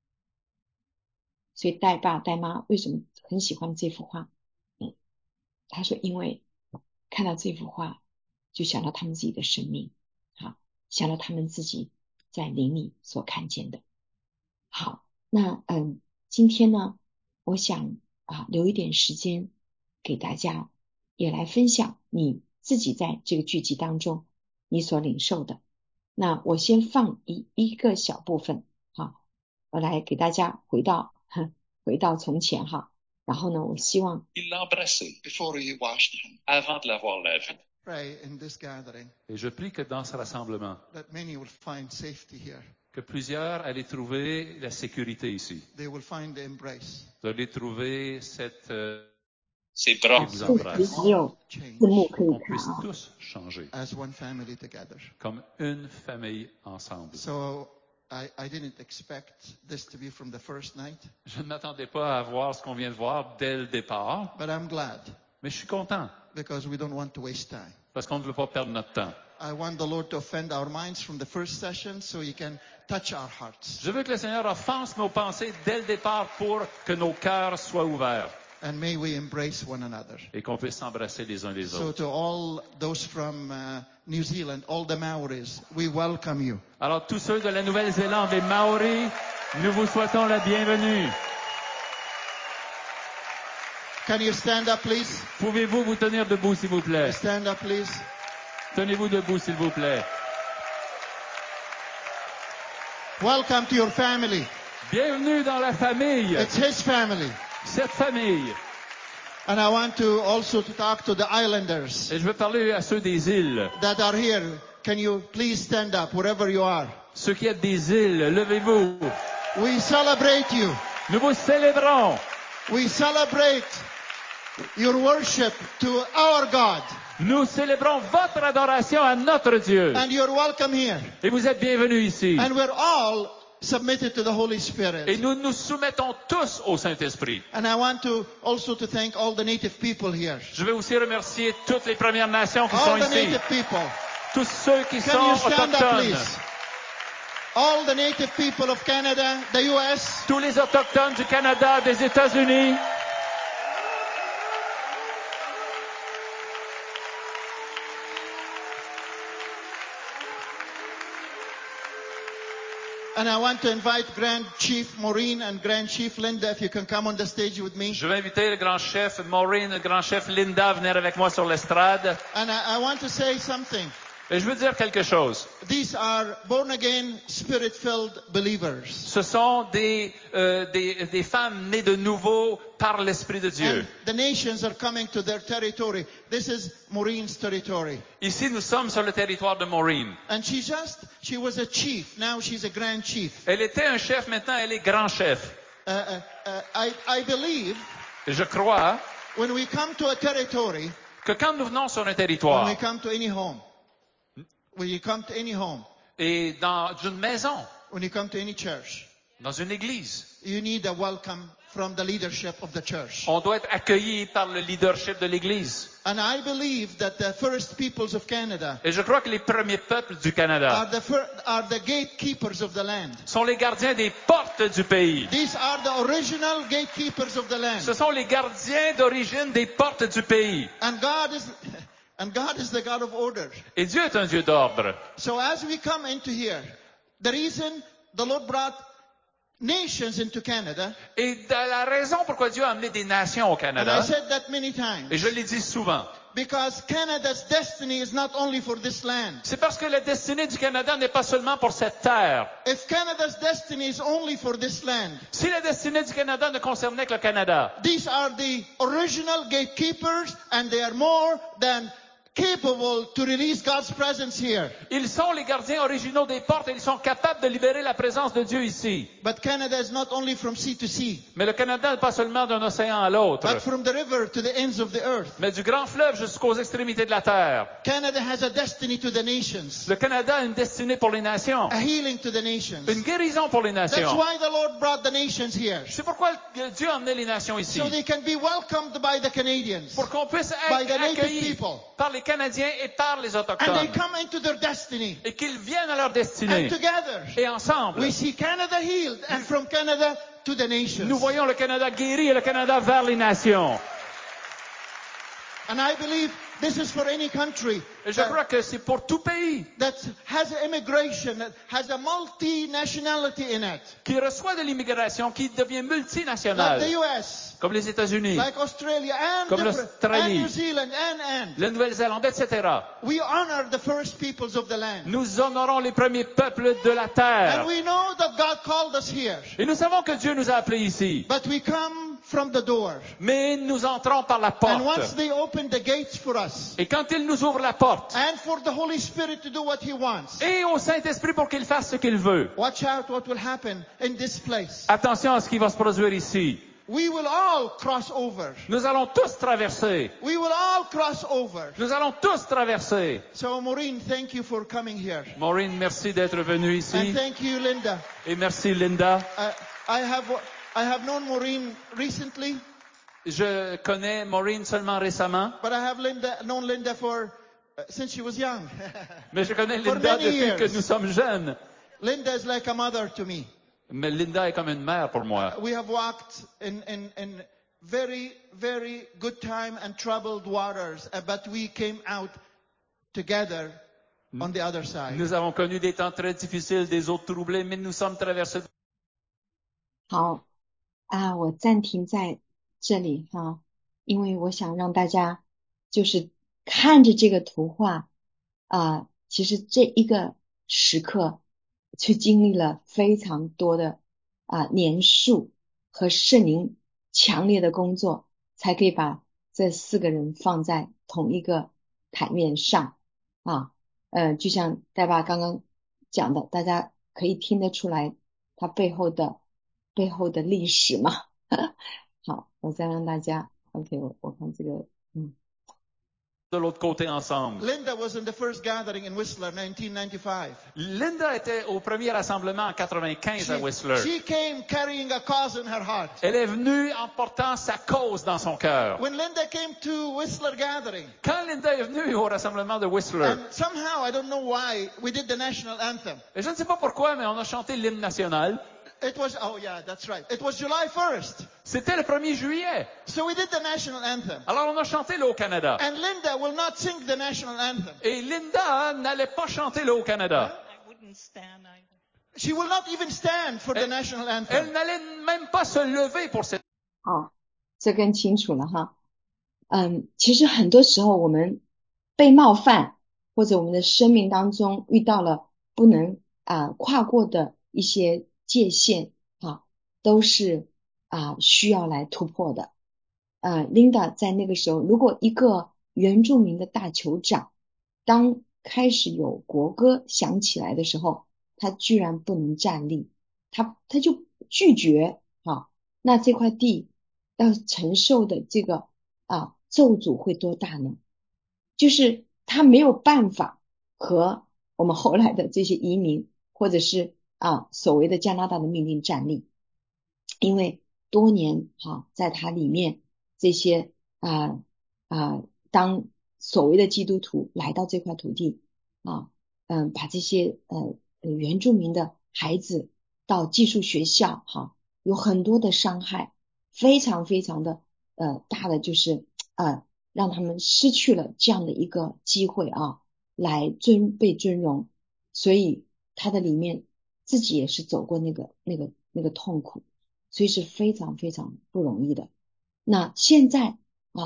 所以带爸带妈为什么很喜欢这幅画？他说因为看到这幅画就想到他们自己的生命，想到他们自己在灵里所看见的。好，那今天呢，我想留一点时间给大家也来分享你自己在这个剧集当中你所领受的。那我先放一个小部分我来给大家回到从前然后呢，我希望 Il l'a embrassé before he washed him, avant de l'avoir lavé. Pray in this gathering Et je prie que dans ce rassemblement, that many will find safety here. que plusieurs allaient trouver la sécurité ici. They will find the embrace. Vous allez trouver cette Ses bras. qui vous embrasse. 没有 Change 字幕可以 Qu'on 看 puisse tous changer as one family together. comme une famille ensemble. So I didn't expect this to be from the first night, Je ne m'attendais pas à voir ce qu'on vient de voir dès le départ, but I'm glad mais je suis content because we don't want to waste time. parce qu'on ne veut pas perdre notre temps. I want the Lord to offend our minds from the first session so He can touch our hearts. Je veux que le Seigneur offense nos pensées dès le départ pour que nos cœurs soient ouverts And may we embrace one another. et qu'on puisse s'embrasser les uns les So autres. to all those from New Zealand, all the Maoris, we welcome you. Alors tous ceux de la Nouvelle-Zélande, les Maoris, nous vous souhaitons la bienvenue. Can you stand up, please? Pouvez-vous vous tenir debout, s'il vous plaît? Stand up, please. Tenez-vous debout, s'il vous plaît. Welcome to your family. Bienvenue dans la famille, It's His family. cette famille. And I want to also to talk to the islanders Et je veux parler à ceux des îles. that are here. Can you please stand up wherever you are? Ceux qui êtes des îles, levez-vous. We celebrate you. Nous vous célébrons. We celebrate your worship to our God. Nous célébrons votre adoration à notre Dieu. And you're welcome here. Et vous êtes bienvenus ici. And we're all submitted to the Holy Et Spirit. nous nous soumettons tous au Saint-Esprit. And I want to also to thank all the native people here. Je veux aussi remercier toutes les Premières Nations qui sont All the ici. native people. Tous ceux qui Can sont you stand up, autochtones. please? All the native people of Canada, the US, Tous les autochtones du Canada, des États-Unis. And I want to invite Grand Chief Maureen and Grand Chief Linda, if you can come on the stage with me. Je vais inviter le grand chef Maureen et le grand chef Linda à venir avec moi sur l'estrade. And I want to say something. Et je veux dire quelque chose. These are born-again, spirit-filled believers. Ce sont des femmes nées de nouveau par l'Esprit de Dieu. And the nations are coming to their territory. This is Maureen's territory. Ici, nous sommes sur le territoire de Maureen. And she was a chief. Now she's a grand chief. Elle était un chef, maintenant elle est grand chef. I believe Et je crois when we come to a territory, que quand nous venons sur un when territoire we come to any home, when you come to any home, et dans une maison, when you come to any church, dans une église, you need a welcome from the leadership of the church. on doit être accueilli par le leadership de l'église. And I believe that the first peoples of Canada Et je crois que les premiers peuples du Canada are the gatekeepers of the land. sont les gardiens des portes du pays. These are the original gatekeepers of the land. Ce sont les gardiens d'origine des portes du pays. And God is the God of order. Et Dieu est un Dieu d'ordre. So as we come into here, the reason the Lord brought nations into Canada, Et la raison pourquoi Dieu a amené des nations au and I Canada, said that many times, et je l'ai dit souvent, because Canada's destiny is not only for this land. c'est parce que la destinée du Canada n'est pas seulement pour cette terre. If Canada's destiny is only for this land, Si la destinée du Canada ne concernait que le Canada, these are the original gatekeepers, and they are more than capable to release God's presence here. ils sont les gardiens originaux des portes et ils sont capables de libérer la présence de Dieu ici. But Canada is not only from sea to sea, Mais le Canada n'est pas seulement d'un océan à l'autre, but from the river to the ends of the earth. mais du grand fleuve jusqu'aux extrémités de la terre. Canada has a destiny to the nations, Le Canada a une destinée pour les nations, a healing to the nations. une guérison pour les That's nations. why the Lord brought the nations here, C'est pourquoi Dieu a amené les nations ici, so they can be welcomed by the Canadians, pour qu'on puisse by être the native accueillis people, par les Canadiens et par les and they Autochtones, come into their destiny. et qu'ils viennent à leur And destinée. together, Et ensemble, we see Canada healed, and from Canada to the nations. nous voyons le Canada guéri et le Canada vers les nations. And I believe this is for any country Et je crois que c'est pour tout pays that has immigration, that has a multinationality in it, qui reçoit de l'immigration, qui devient like multinationale, the US, comme les États-Unis, like Australia, and, Comme l'Australie. and New Zealand, and. la Nouvelle-Zélande, etc. We honor the first peoples of the land. Nous honorons les premiers peuples de la And terre. we know that God called us here. Et nous savons que Dieu nous a appelés ici. But we come from the door. Mais nous entrons par la And once porte. they open the gates for us, Et quand il nous ouvre la porte, and for the Holy Spirit to do what He wants, et au Saint-Esprit pour qu'il fasse ce qu'il veut, watch out what will happen in this place. attention à ce qui va se produire ici. We will all cross over. Nous allons tous traverser. We will all cross over. Nous allons tous traverser. So, Maureen, thank you for coming here. Maureen, merci d'être venue And ici. thank you, Linda. Et merci Linda. I have known Maureen recently, Je connais Maureen seulement récemment, but I have known Linda for since she was young. mais je connais For Linda many depuis que years. nous sommes jeunes. Linda is like a mother to me. Mais Linda est comme une mère pour moi. We have walked in very, very good time and troubled waters, but we came out together on the other side. Nous avons connu des temps très difficiles, des eaux troublées, mais nous sommes traversés. 好啊，我暂停在这里哈，因为我想让大家就是看着这个图画啊，其实这一个时刻却经历了非常多的年数和圣灵强烈的工作，才可以把这4个人放在同一个台面上啊。就像戴爸刚刚讲的，大家可以听得出来他背后的历史嘛。好，我再让大家 OK， 我看这个 De l'autre côté ensemble. Linda was in the first gathering in Whistler, 1995. Linda était au premier rassemblement en 95 à Whistler. She came carrying a cause in her heart. Elle est venue en portant sa cause dans son cœur. When Linda came to Whistler gathering, Quand Linda est venue au rassemblement de Whistler, and somehow, I don't know why, we did the national anthem. et je ne sais pas pourquoi, mais on a chanté l'hymne national. It was, oh yeah, that's right. It was July 1st. C'était le 1er juillet. So we did the national anthem. Alors on a chanté le Haut-Canada. And Linda will not sing the national anthem. Et Linda n'allait pas chanter le Haut-Canada. I wouldn't stand either. She will not even stand for the national Elle anthem. n'allait même pas se lever pour cette. 好，这更清楚了哈。其实很多时候我们被冒犯，或者我们的生命当中遇到了不能跨过的一些界限都是需要来突破的。Linda 在那个时候，如果一个原住民的大酋长，当开始有国歌响起来的时候，他居然不能站立，他就拒绝那这块地要承受的这个咒诅会多大呢？就是他没有办法和我们后来的这些移民或者是所谓的加拿大的命令站立，因为多年在他里面这些当所谓的基督徒来到这块土地把这些原住民的孩子到寄宿学校有很多的伤害，非常非常的大的就是让他们失去了这样的一个机会来被尊荣，所以他的里面自己也是走过那个痛苦，所以是非常非常不容易的。那现在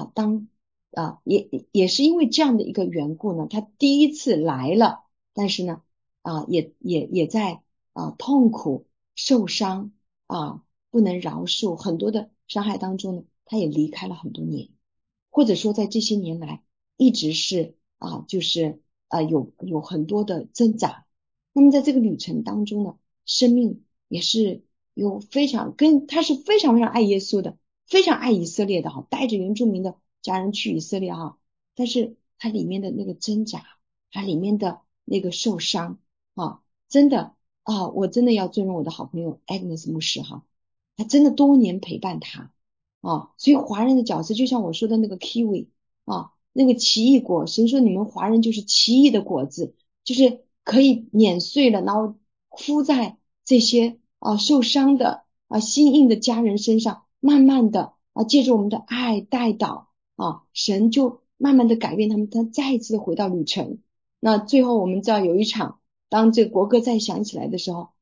也是因为这样的一个缘故呢，他第一次来了，但是呢也在痛苦受伤不能饶恕很多的伤害当中呢，他也离开了很多年，或者说在这些年来一直是就是有很多的挣扎。那么在这个旅程当中呢，生命也是有他是非常非常爱耶稣的，非常爱以色列的带着原住民的家人去以色列但是他里面的那个挣扎，他里面的那个受伤真的我真的要尊重我的好朋友 Agnes 牧师他真的多年陪伴他所以华人的角色就像我说的那个 kiwi 那个奇异果，神说你们华人就是奇异的果子，就是可以碾碎了，然后敷在这些受伤的心硬的家人身上，慢慢的借着我们的爱带导神就慢慢的改变他们，他再一次的回到旅程。那最后我们知道有一场，当这个国歌再响起来的时候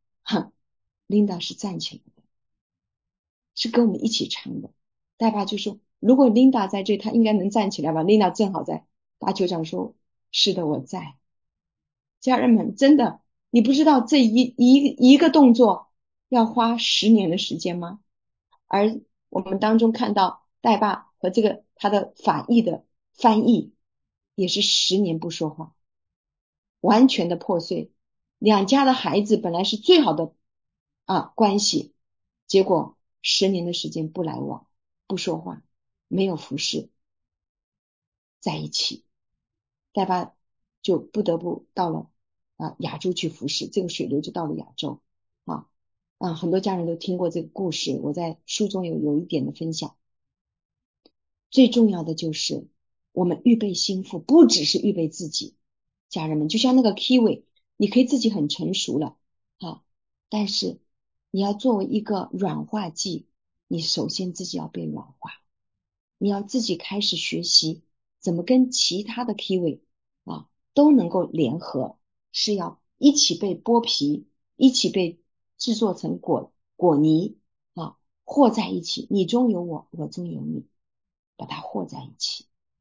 Linda 是站起来的，是跟我们一起唱的。大爸就说如果 Linda 在这，她应该能站起来吧。 Linda 正好在，大酋长说是的，我在。家人们，真的你不知道这一个动作要花10年的时间吗？而我们当中看到戴爸和这个他的法译的翻译也是10年不说话，完全的破碎。两家的孩子本来是最好的关系，结果10年的时间不来往，不说话，没有服侍在一起。戴爸就不得不到了亚洲去服侍，这个水流就到了亚洲很多家人都听过这个故事，我在书中有一点的分享。最重要的就是我们预备心腹，不只是预备自己。家人们，就像那个 kiwi， 你可以自己很成熟了但是你要作为一个软化剂，你首先自己要被软化，你要自己开始学习怎么跟其他的 kiwi都能够联合，是要一起被剥皮，一起被制作成果泥和在一起，你中有我，我中有你，把它和在一起。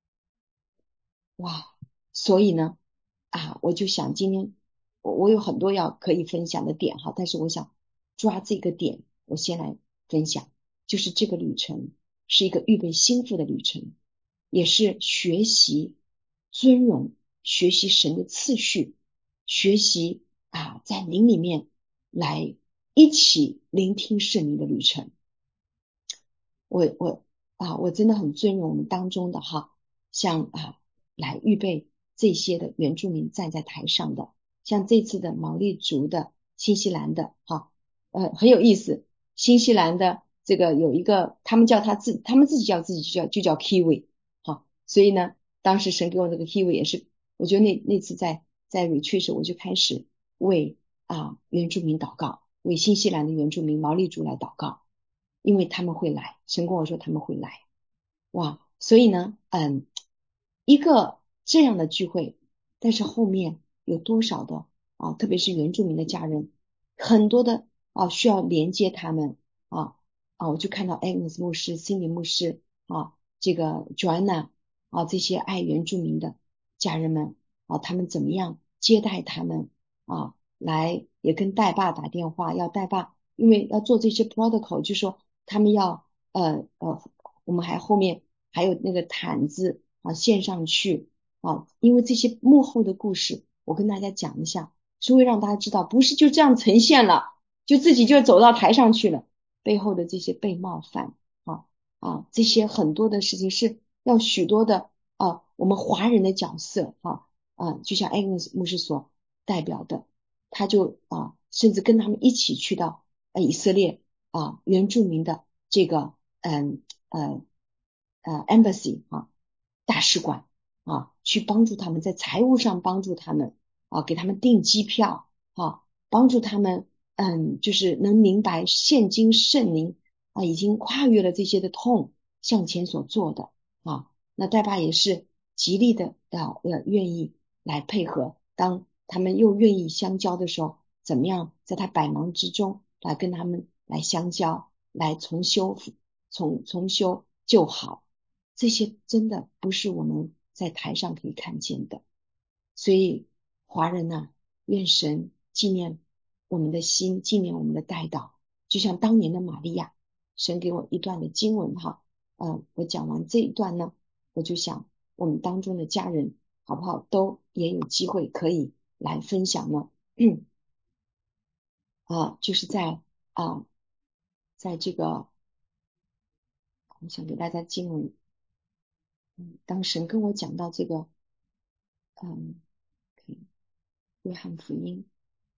哇，所以呢我就想今天我有很多可以分享的点但是我想抓这个点，我先来分享，就是这个旅程是一个预备心腹的旅程，也是学习尊荣，学习神的次序，学习在灵里面来一起聆听圣灵的旅程。我真的很尊荣我们当中的像来预备这些的原住民站在台上的，像这次的毛利族的、新西兰的很有意思。新西兰的这个有一个，他们自己叫自己就叫 kiwi 所以呢当时神给我这个 kiwi 也是，我觉得那次在 retreat 我就开始为原住民祷告，为新西兰的原住民毛利族来祷告，因为他们会来，神跟我说他们会来。哇，所以呢一个这样的聚会，但是后面有多少的特别是原住民的家人很多的需要连接他们我就看到 Agnes 牧师、Cindy 牧师这个 Joanna 这些爱原住民的家人们他们怎么样接待他们来也跟代爸打电话，要代爸，因为要做这些 protocol， 就说他们要我们后面还有那个毯子献上去因为这些幕后的故事，我跟大家讲一下，是会让大家知道，不是就这样呈现了，就自己就走到台上去了，背后的这些被冒犯这些很多的事情是要许多的我们华人的角色就像 Agnes 牧师所代表的，他就甚至跟他们一起去到以色列原住民的这个embassy 大使馆去帮助他们，在财务上帮助他们给他们订机票帮助他们就是能明白现今圣灵已经跨越了这些的痛向前所做的那代爸也是极力的愿意来配合，当他们又愿意相交的时候，怎么样在他百忙之中来跟他们来相交，来重修就好，这些真的不是我们在台上可以看见的。所以华人愿神纪念我们的心，纪念我们的代祷，就像当年的玛利亚。神给我一段的经文我讲完这一段呢，我就想我们当中的家人好不好都也有机会可以来分享呢就是在这个我想给大家经文当神跟我讲到这个约翰福音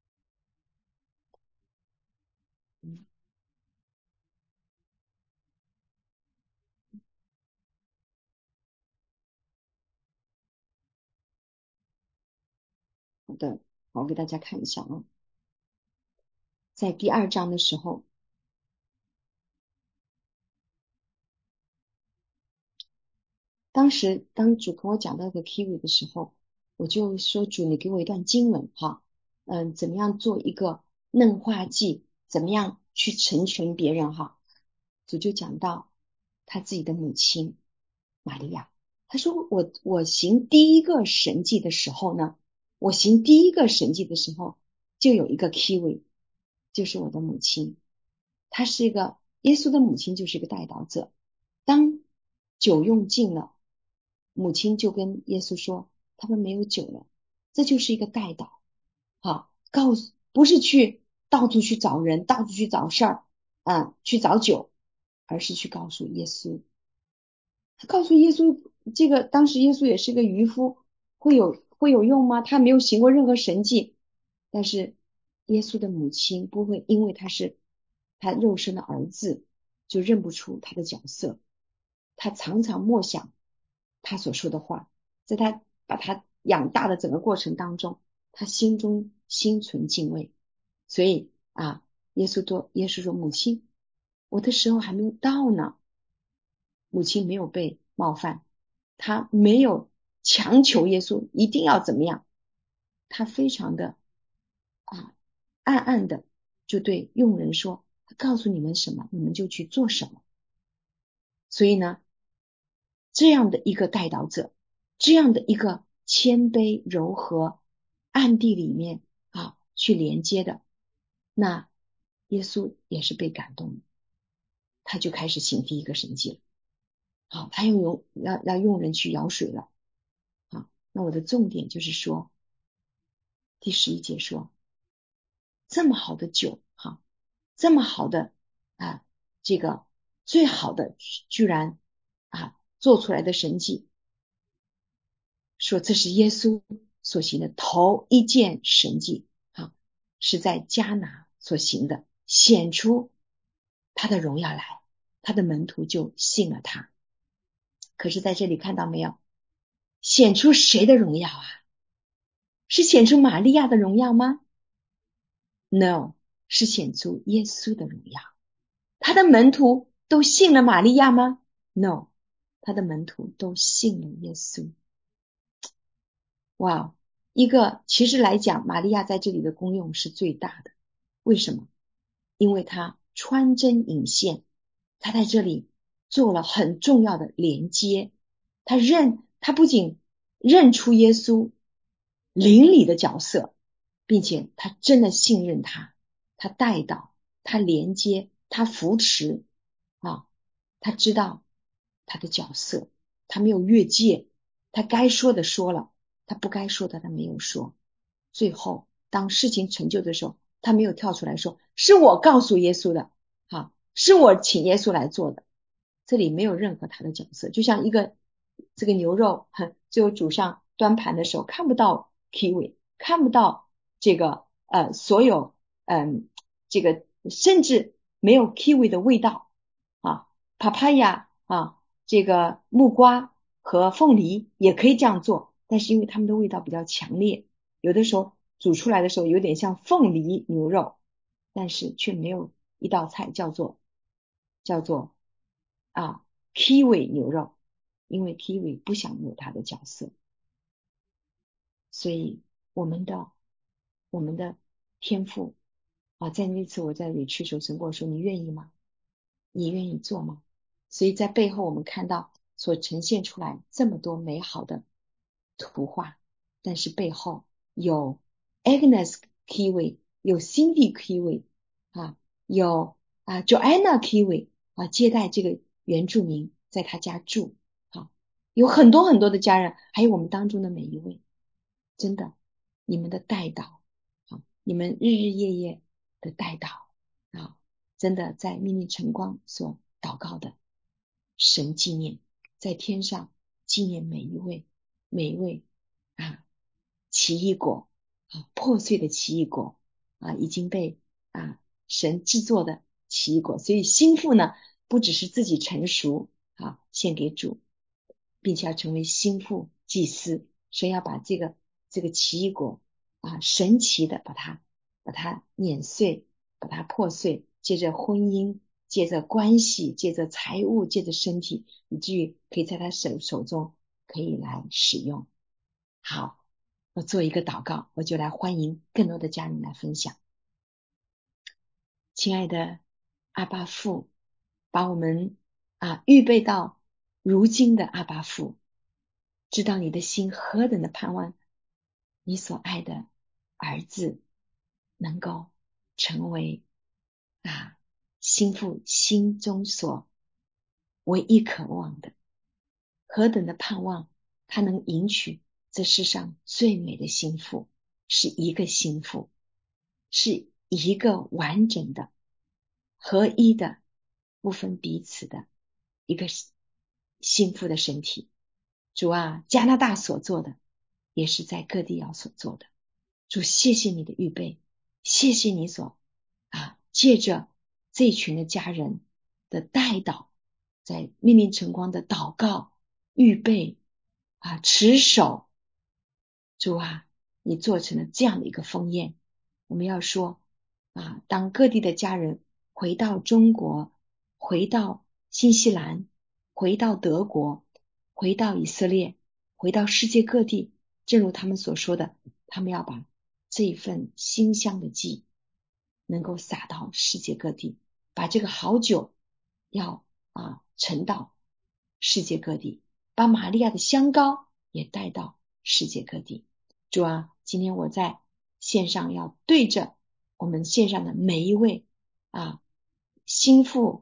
好的，我给大家看一下在第2章的时候，当主跟我讲到这个 keyword 的时候，我就说主，你给我一段经文怎么样做一个嫩化剂，怎么样去成全别人主就讲到他自己的母亲玛利亚，他说我行第一个神迹的时候呢，就有一个 keyword， 就是我的母亲，她是一个耶稣的母亲，就是一个代祷者。当酒用尽了，母亲就跟耶稣说他们没有酒了，这就是一个代祷告诉不是去到处去找人，到处去找事儿去找酒，而是去告诉耶稣。他告诉耶稣，这个当时耶稣也是个渔夫，会有用吗？他没有行过任何神迹，但是耶稣的母亲不会因为他是他肉身的儿子就认不出他的角色，他常常默想他所说的话，在他把他养大的整个过程当中，他心中心存敬畏，所以耶稣说母亲，我的时候还没有到呢。母亲没有被冒犯，他没有强求耶稣一定要怎么样，他非常的暗暗的就对佣人说，告诉你们什么你们就去做什么。所以呢，这样的一个代祷者，这样的一个谦卑柔和暗地里面去连接的，那耶稣也是被感动的，他就开始行第一个神迹了。他要用人去舀水了那我的重点就是说第11节说，这么好的酒这么好的这个最好的居然做出来的神迹，说这是耶稣所行的头一件神迹是在迦拿所行的，显出他的荣耀来，他的门徒就信了他。可是在这里看到没有，显出谁的荣耀是显出玛利亚的荣耀吗？ No， 是显出耶稣的荣耀。他的门徒都信了玛利亚吗？ No， 他的门徒都信了耶稣。哇，其实来讲玛利亚在这里的功用是最大的， 为什么？因为他穿针引线，他在这里做了很重要的连接。他不仅认出耶稣灵里的角色，并且他真的信任他，他带导，他连接，他扶持他知道他的角色，他没有越界，他该说的说了，他不该说的他没有说。最后当事情成就的时候，他没有跳出来说是我告诉耶稣的是我请耶稣来做的，这里没有任何他的角色。就像这个牛肉最后煮上端盘的时候，看不到 kiwi， 看不到这个所有这个甚至没有 kiwi 的味道papaya 这个木瓜和凤梨也可以这样做，但是因为它们的味道比较强烈，有的时候煮出来的时候有点像凤梨牛肉，但是却没有一道菜叫做kiwi 牛肉，因为 kiwi 不想有它的角色。所以我们的天父在那次我在retreat时候，神跟我说你愿意吗？你愿意做吗？所以在背后我们看到所呈现出来这么多美好的图画，但是背后有 Agnes Kiwi， 有 Cindy Kiwi有Joanna Kiwi接待这个原住民在他家住有很多很多的家人，还有我们当中的每一位，真的你们的代祷你们日日夜夜的代祷真的在秘密晨光所祷告的神纪念，在天上纪念每一位奇异果破碎的奇异果已经被神制作的奇异果。所以心腹呢不只是自己成熟献给主，并且要成为心腹祭司，所以要把这个奇异果神奇的把它碾碎，把它破碎，借着婚姻，借着关系，借着财物，借着身体，以至于可以在他手中可以来使用。好，我做一个祷告，我就来欢迎更多的家人来分享。亲爱的阿爸父，把我们预备到如今的阿爸父，知道你的心何等的盼望你所爱的儿子能够成为心父心中所唯一渴望的，何等的盼望他能迎娶这世上最美的心腹，是一个心腹，是一个完整的合一的不分彼此的一个心腹的身体。主加拿大所做的也是在各地要所做的。主，谢谢你的预备，谢谢你所借着这一群的家人的代祷，在秘密晨光的祷告预备持守。主你做成了这样的一个丰宴。我们要说当各地的家人回到中国，回到新西兰，回到德国，回到以色列，回到世界各地，正如他们所说的，他们要把这一份馨香的祭能够洒到世界各地，把这个好酒要盛到世界各地，把玛利亚的香膏也带到世界各地。主今天我在线上要对着我们线上的每一位心腹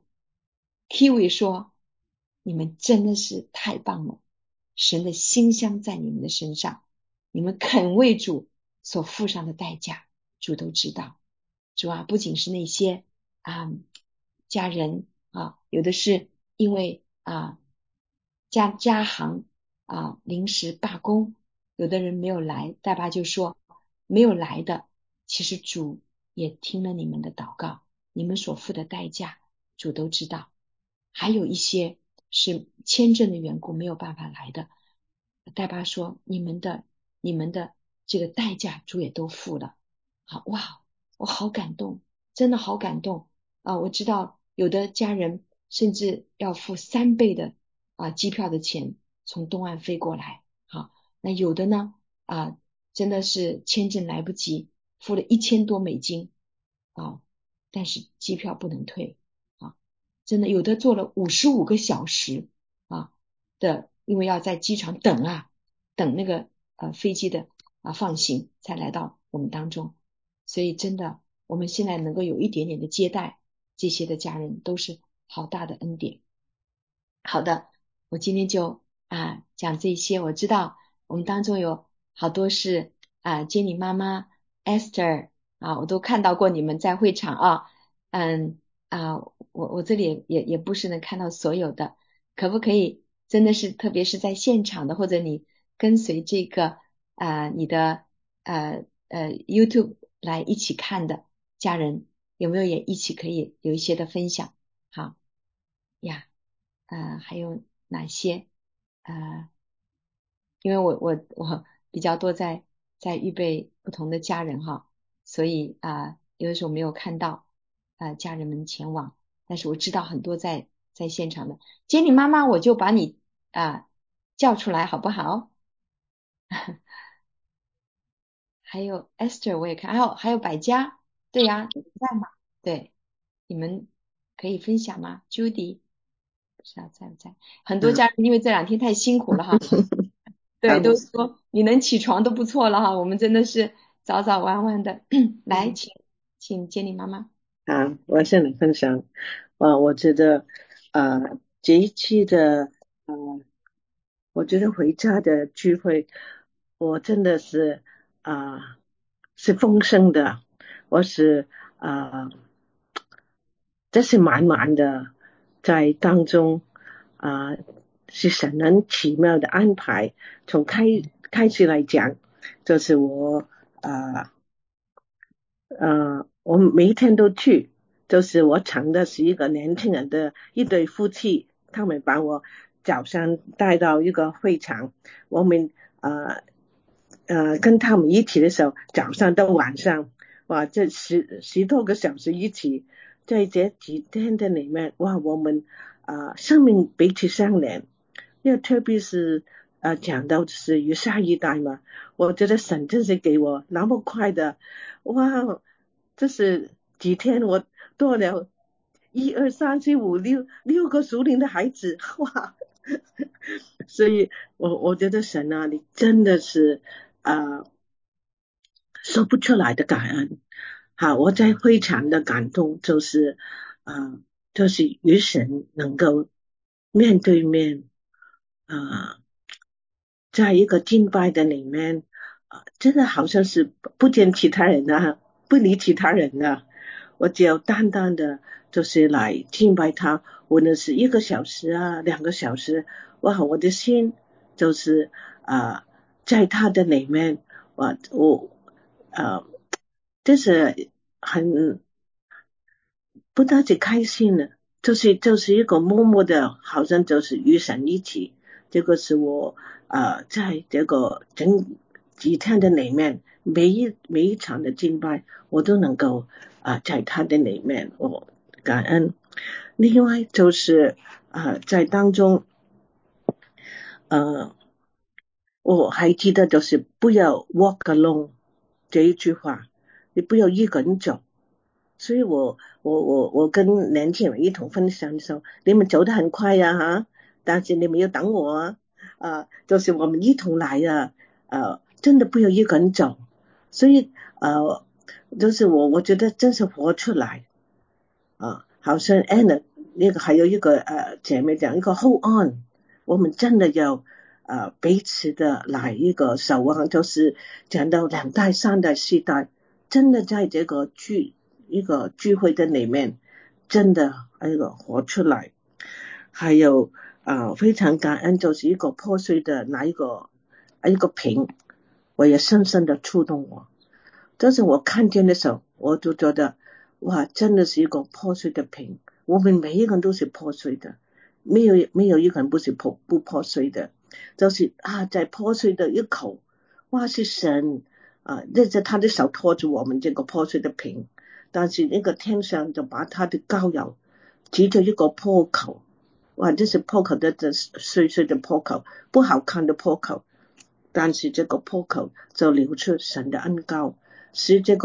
Kiwi 说，你们真的是太棒了，神的馨香在你们的身上，你们肯为主所付上的代价，主都知道。主不仅是那些家人有的是因为家行临时罢工，有的人没有来，代爸就说没有来的，其实主也听了你们的祷告，你们所付的代价主都知道。还有一些是签证的缘故没有办法来的，代爸说你们的这个代价主也都付了。我好感动，真的好感动我知道有的家人甚至要付3倍的机票的钱从东岸飞过来那有的呢真的是签证来不及，付了$1000多啊，但是机票不能退啊，真的有的坐了55个小时啊的，因为要在机场等那个飞机的放行才来到我们当中，所以真的我们现在能够有一点点的接待这些的家人，都是好大的恩典。好的，我今天就讲这些。我知道我们当中有好多是Jenny 妈妈 Esther 我都看到过你们在会场我这里也不是能看到所有的，可不可以真的是特别是在现场的，或者你跟随这个你的YouTube 来一起看的家人，有没有也一起可以有一些的分享？好呀。还有哪些？因为我比较多在预备不同的家人哈，所以有的时候没有看到家人们前往，但是我知道很多在现场的。接你妈妈，我就把你叫出来好不好？还有 Esther 我也看，还有百家，对呀，你在吗？对，你们可以分享吗 ？Judy 不知道在不在？很多家人因为这2天太辛苦了哈，对，都说你能起床都不错了哈，我们真的是早早晚晚的来，请接你妈妈。 我向你分享我觉得这一期的我觉得回家的聚会，我真的是是丰盛的，我是这是满满的在当中是神很奇妙的安排。从开始来讲，就是我我每一天都去，就是我常的是一个年轻人的一对夫妻，他们把我早上带到一个会场，我们跟他们一起的时候，早上到晚上，哇，这十多个小时一起，在这几天的里面，哇，我们生命彼此相连，因为特别是讲到是与下一代嘛，我觉得神真是给我那么快的，哇，这是几天我多了1、2、3、4、5、6个属灵的孩子，哇！所以我觉得神你真的是说不出来的感恩。好，我在非常的感动，就是就是与神能够面对面在一个敬拜的里面真的好像是不见其他人不理其他人我只有单单的就是来敬拜他，无论是1个小时2个小时，哇，我的心就是在他的里面，我就是很不但是开心的，就是一个默默的，好像就是与神一起。这个是我在这个几天的里面，每一场的敬拜，我都能够在他的里面我感恩。另外就是在当中我还记得就是不要 walk alone 这一句话，你不要一个人走。所以我跟年轻人一同分享的时候，你们走得很快但是你们要等我就是我们一同来真的不要一个人走。所以就是我觉得真是活出来好像 Anna 那个还有一个姐妹讲一个 hold on， 我们真的要彼此的来一个守望，就是讲到2代3代4代，真的在这个一个聚会的里面真的活出来。还有非常感恩，就是一个破碎的一个瓶，我也深深的触动我。但是我看见的时候，我就觉得哇，真的是一个破碎的瓶，我们每一个人都是破碎的，没有一个人不是不破碎的，就是在破碎的一口，哇，是神那着他的手托住我们这个破碎的瓶，但是那个天上就把他的膏药急着一个破口，哇，这是破口的碎碎的破口，不好看的破口，但是这个破口就流出神的恩膏，使这个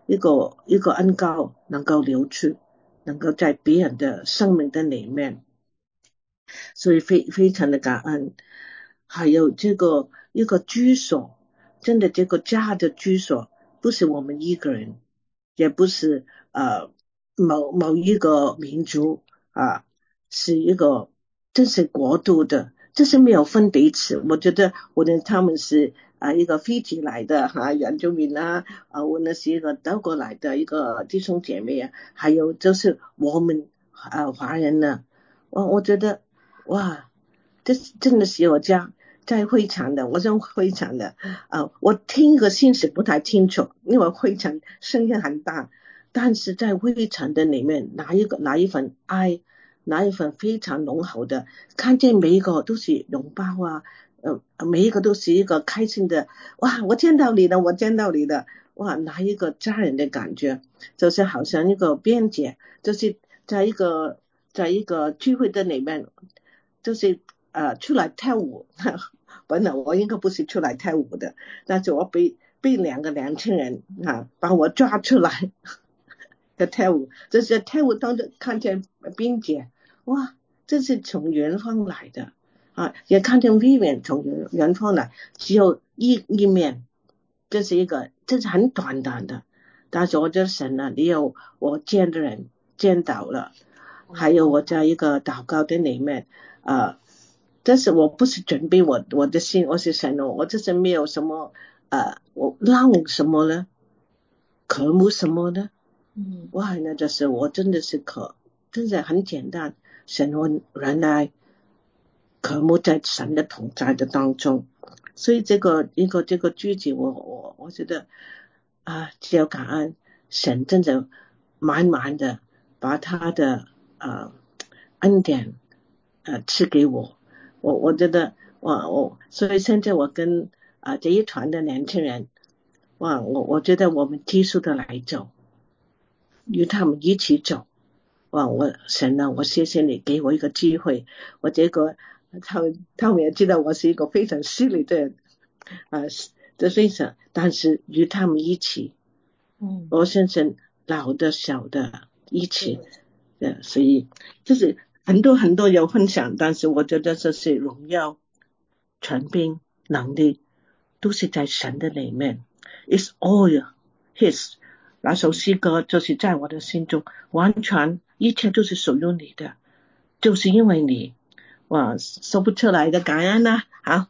一个恩膏能够流出，能够在别人的生命的里面，所以非常的感恩。还有这个一个居所，真的这个家的居所不是我们一个人，也不是某一个民族啊，是一个这是国度的，这是没有分彼此。我觉得无论他们是一个非籍来的原住民无论是一个德国来的一个弟兄姐妹还有就是我们华人呢，我觉得哇，这真的是我家在会场的，我在会场的我听个信息不太清楚，因为会场声音很大，但是在会场的里面拿一份爱，拿一份非常浓厚的，看见每一个都是拥抱每一个都是一个开心的，哇，我见到你了，我见到你了，哇，拿一个家人的感觉，就是好像一个边界，就是在一个聚会的里面，就是出来跳舞。本来我应该不是出来跳舞的，但是我被两个年轻人把我抓出来的跳舞，这是跳舞当中看见冰姐，哇，这是从远方来的也看见 Vivian 从远方来，只有一面，这是很短的，但是我就神了，你有我见的人见到了，还有我在一个祷告的里面但是我不是准备我的心，我是神我这是没有什么我浪什么呢，渴慕什么呢？哇，那就是我真的是真的很简单，神我原来渴慕在神的同在的当中，所以这个句子我觉得只有感恩神，真的满满的把他的恩典赐给我觉得所以现在我跟这一团的年轻人我觉得我们继续的来走，与他们一起走。哇，神啊，我谢谢你给我一个机会，我这个他们也知道我是一个非常犀利的非常，但是与他们一起我相信老的小的一起所以就是很多有分享，但是我觉得这是荣耀权柄能力都是在神的里面， It's all His。 那首诗歌就是在我的心中完全一切都是属于你的，就是因为你，哇，说不出来的感恩好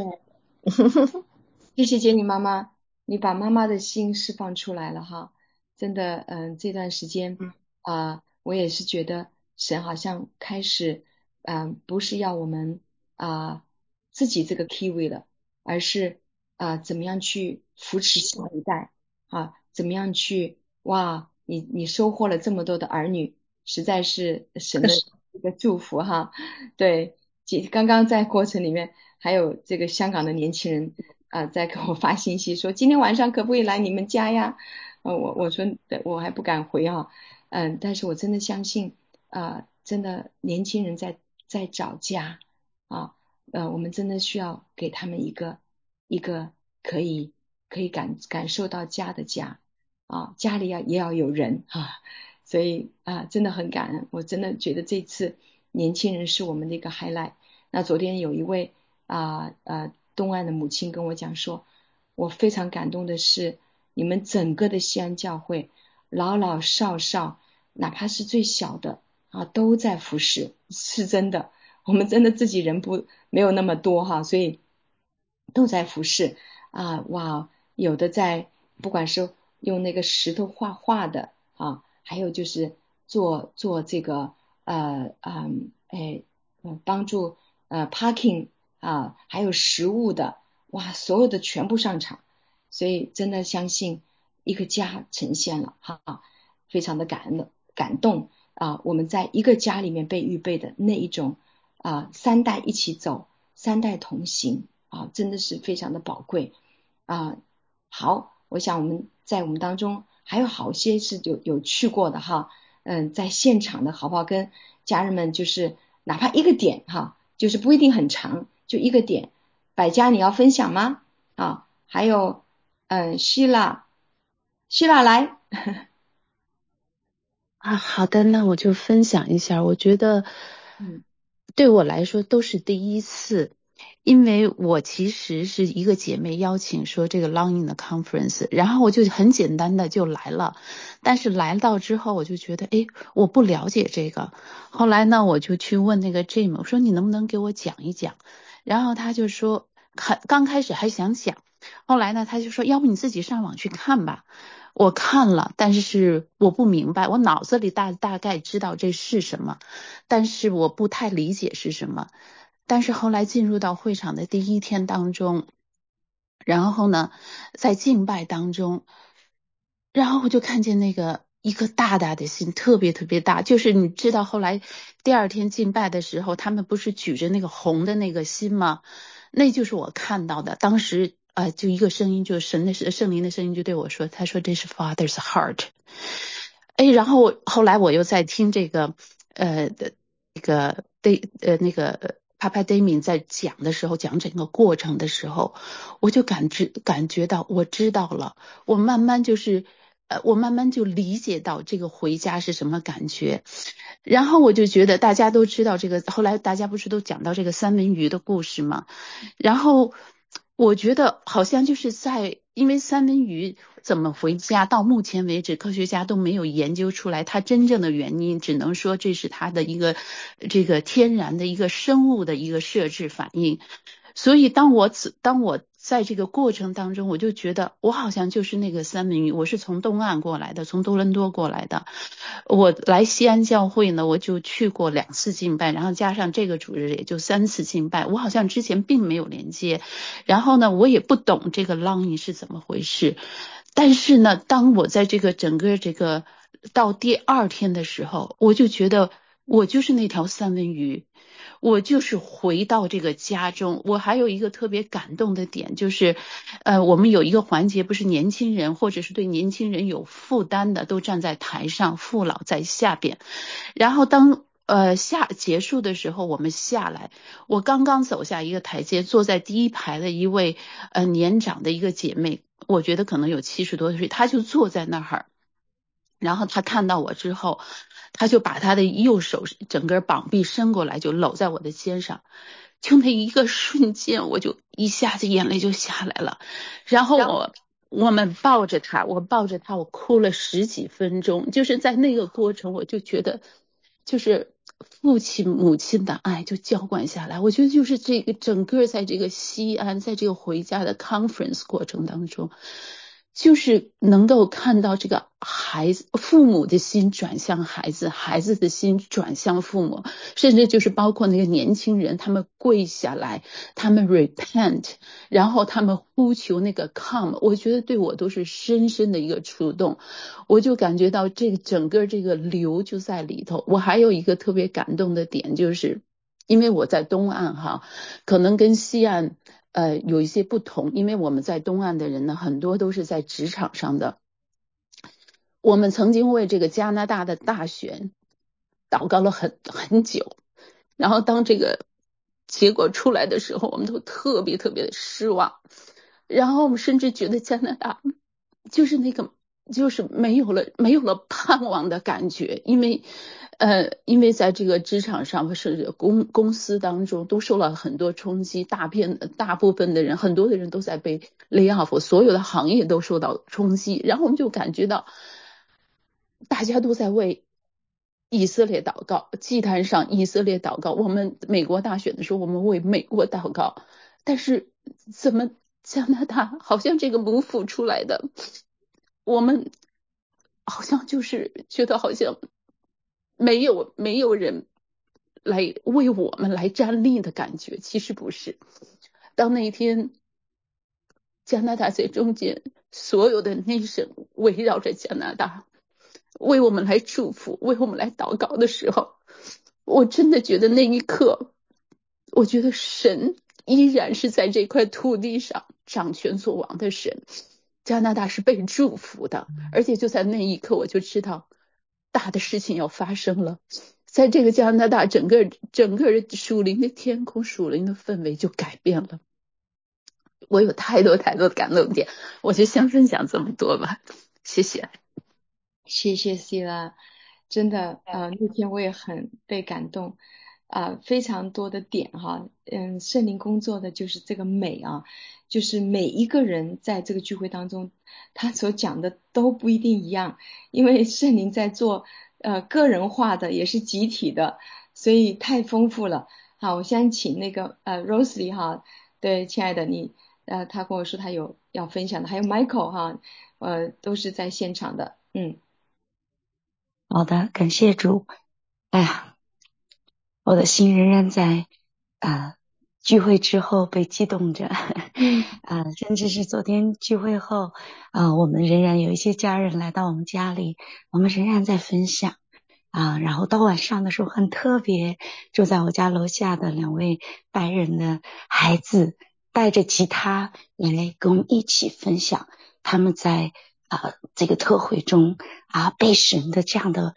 谢谢杰尼妈妈，你把妈妈的心释放出来了哈，真的这段时间我也是觉得神好像开始不是要我们自己这个 kiwi 了，而是怎么样去扶持下一代怎么样去你收获了这么多的儿女，实在是神的一个祝福哈。对，刚刚在过程里面还有这个香港的年轻人在给我发信息说今天晚上可不可以来你们家呀？我说我还不敢回但是我真的相信真的年轻人在找家我们真的需要给他们一个可以感受到家的家家里也要有人所以真的很感恩，我真的觉得这次年轻人是我们的一个 highlight。 那昨天有一位东岸的母亲跟我讲说，我非常感动的是你们整个的西安教会老老少少哪怕是最小的都在服侍，是真的，我们真的自己人没有那么多所以都在服侍有的在不管是用那个石头画画的还有就是做这个帮助parking还有食物的所有的全部上场，所以真的相信一个家呈现了非常的感动我们在一个家里面被预备的那一种三代一起走，三代同行真的是非常的宝贵好，我想我们当中还有好些是有去过的在现场的好不好？跟家人们就是哪怕一个点就是不一定很长，就一个点。百家你要分享吗？还有希腊希拉来。 好的，那我就分享一下。我觉得，对我来说都是第一次，因为我其实是一个姐妹邀请说这个 Long in the Conference， 然后我就很简单的就来了。但是来到之后，我就觉得，我不了解这个。后来呢，我就去问那个 Jim， 我说你能不能给我讲一讲？然后他就说，刚开始还想讲，后来呢，他就说，要不你自己上网去看吧。我看了，但是我不明白，我脑子里大概知道这是什么，但是我不太理解是什么。但是后来进入到会场的第一天当中，然后呢，在敬拜当中，然后我就看见那个一个大大的心，特别特别大，就是你知道后来第二天敬拜的时候，他们不是举着那个红的那个心吗？那就是我看到的。当时就一个声音，就是圣灵的声音就对我说，他说这是 Father's heart。然后后来我又在听这个那个 Papa Damien 在讲的时候，讲整个过程的时候，我就感觉到我知道了，我慢慢就理解到这个回家是什么感觉。然后我就觉得大家都知道这个，后来大家不是都讲到这个三文鱼的故事吗？然后我觉得好像就是因为三文鱼怎么回家，到目前为止科学家都没有研究出来它真正的原因，只能说这是它的一个这个天然的一个生物的一个设置反应。所以当我在这个过程当中，我就觉得我好像就是那个三文鱼，我是从东岸过来的，从多伦多过来的。我来西安教会呢，我就去过2次敬拜，然后加上这个主日也就3次敬拜。我好像之前并没有连接，然后呢，我也不懂这个 longing 是怎么回事。但是呢，当我在这个整个这个到第2天的时候，我就觉得我就是那条三文鱼。我就是回到这个家中。我还有一个特别感动的点，就是我们有一个环节，不是年轻人或者是对年轻人有负担的都站在台上，父老在下边。然后当结束的时候，我们下来，我刚刚走下一个台阶，坐在第1排的一位年长的一个姐妹，我觉得可能有70多岁，她就坐在那儿。然后她看到我之后，她就把她的右手整个膀臂伸过来，就搂在我的肩上。就那一个瞬间，我就一下子眼泪就下来了。然后我们抱着她，我哭了10几分钟。就是在那个过程，我就觉得就是父亲母亲的爱就浇灌下来。我觉得就是这个整个在这个西安，在这个回家的 conference 过程当中，就是能够看到这个父母的心转向孩子，孩子的心转向父母，甚至就是包括那个年轻人，他们跪下来，他们 repent， 然后他们呼求那个 come， 我觉得对我都是深深的一个触动。我就感觉到这个整个这个流就在里头。我还有一个特别感动的点，就是因为我在东岸哈，可能跟西岸有一些不同，因为我们在东岸的人呢，很多都是在职场上的。我们曾经为这个加拿大的大选祷告了很久，然后当这个结果出来的时候，我们都特别特别的失望，然后我们甚至觉得加拿大就是没有了盼望的感觉。因为在这个职场上甚至公司当中都受了很多冲击，大部分的人，很多的人都在被 lay off， 所有的行业都受到冲击。然后我们就感觉到大家都在为以色列祷告，祭坛上以色列祷告。我们美国大选的时候，我们为美国祷告，但是怎么加拿大好像这个move出来的，我们好像就是觉得好像没有人来为我们来站立的感觉。其实不是，当那一天加拿大在中间，所有的nation围绕着加拿大为我们来祝福，为我们来祷告的时候，我真的觉得那一刻，我觉得神依然是在这块土地上掌权作王的神。加拿大是被祝福的，而且就在那一刻，我就知道大的事情要发生了。在这个加拿大，整个属灵的天空，属灵的氛围就改变了。我有太多的感动点，我就先分享这么多吧。 谢谢。 谢谢 Sila， 真的那天我也很被感动非常多的点哈，圣灵工作的就是这个美啊，就是每一个人在这个聚会当中，他所讲的都不一定一样，因为圣灵在做个人化的，也是集体的，所以太丰富了。好，我先请那个Rosie 哈，对，亲爱的你他跟我说他有要分享的，还有 Michael 哈，都是在现场的， 好的，感谢主。哎呀，我的心仍然在聚会之后被激动着。甚至是昨天聚会后我们仍然有一些家人来到我们家里，我们仍然在分享然后到晚上的时候很特别，住在我家楼下的2位白人的孩子带着吉他来跟我们一起分享他们在这个特会中被神的这样的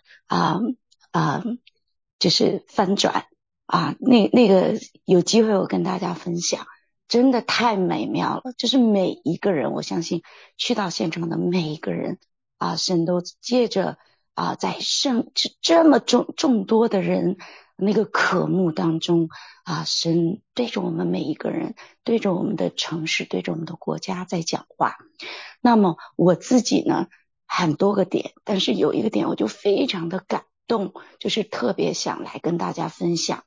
就是翻转那个有机会我跟大家分享，真的太美妙了。就是每一个人，我相信去到现场的每一个人神都借着在这么众多的人那个渴慕当中神对着我们每一个人，对着我们的城市，对着我们的国家在讲话。那么我自己呢很多个点，但是有一个点我就非常的感动，就是特别想来跟大家分享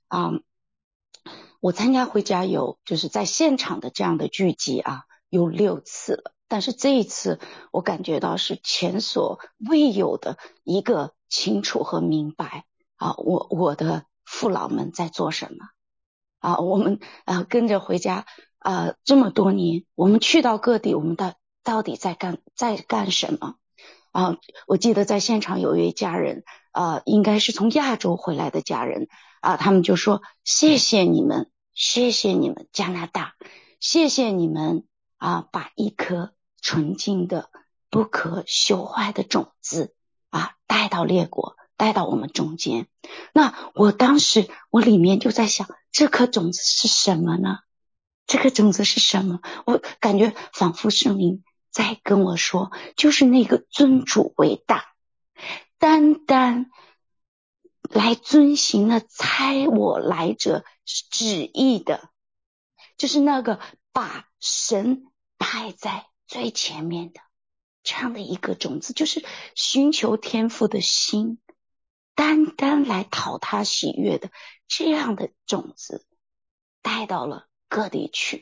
我参加回家有就是在现场的这样的聚集有6次了，但是这一次我感觉到是前所未有的一个清楚和明白我的父老们在做什么我们跟着回家这么多年，我们去到各地，我们到底在干什么我记得在现场有一位家人应该是从亚洲回来的家人他们就说谢谢你们加拿大，谢谢你们把一颗纯净的不可朽坏的种子带到列国，带到我们中间。那我当时我里面就在想，这颗种子是什么呢？这颗种子是什么？我感觉仿佛圣灵在跟我说，就是那个尊主为大，单单来遵行了差我来者旨意的，就是那个把神摆在最前面的这样的一个种子，就是寻求天父的心，单单来讨他喜悦的这样的种子带到了各地去。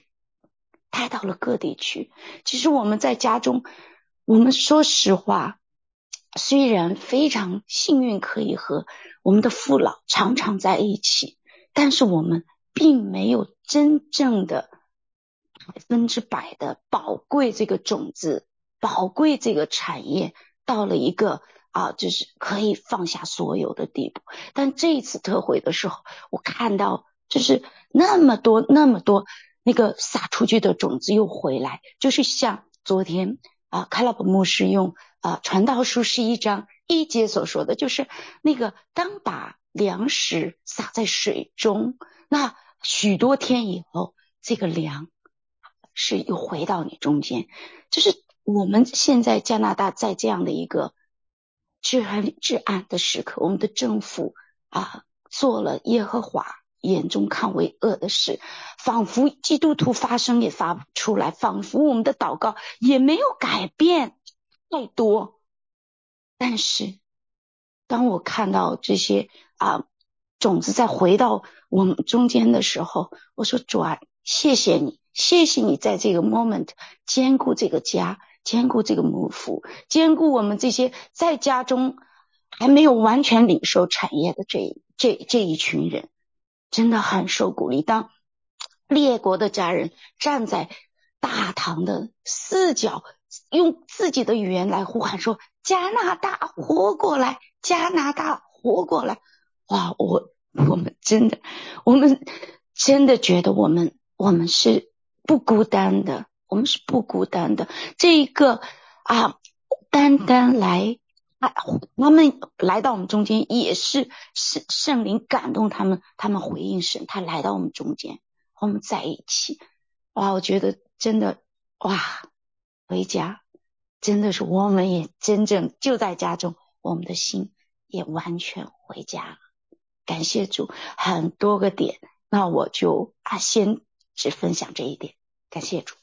其实我们在家中，我们说实话，虽然非常幸运可以和我们的父老常常在一起，但是我们并没有真正的100%的宝贵这个种子，宝贵这个产业到了一个就是可以放下所有的地步。但这一次特会的时候，我看到就是那么多那个撒出去的种子又回来，就是像昨天卡拉布牧师用传道书11章1节所说的，就是那个当把粮食撒在水中，那许多天以后，这个粮是又回到你中间。就是我们现在加拿大在这样的一个至暗的时刻，我们的政府做了耶和华眼中看为恶的事，仿佛基督徒发声也发不出来，仿佛我们的祷告也没有改变太多。但是当我看到这些种子再回到我们中间的时候，我说主谢谢你在这个 moment 兼顾这个家，兼顾这个母父，兼顾我们这些在家中还没有完全领受产业的这一群人，真的很受鼓励。当列国的家人站在大堂的4角，用自己的语言来呼喊说加拿大活过来，加拿大活过来。哇，我们真的觉得我们是不孤单的，这一个单单来他们来到我们中间，也是圣灵感动他们回应神，他来到我们中间，我们在一起。哇，我觉得真的回家真的是我们也真正就在家中，我们的心也完全回家了。感谢主，很多个点，那我就先只分享这一点。感谢主。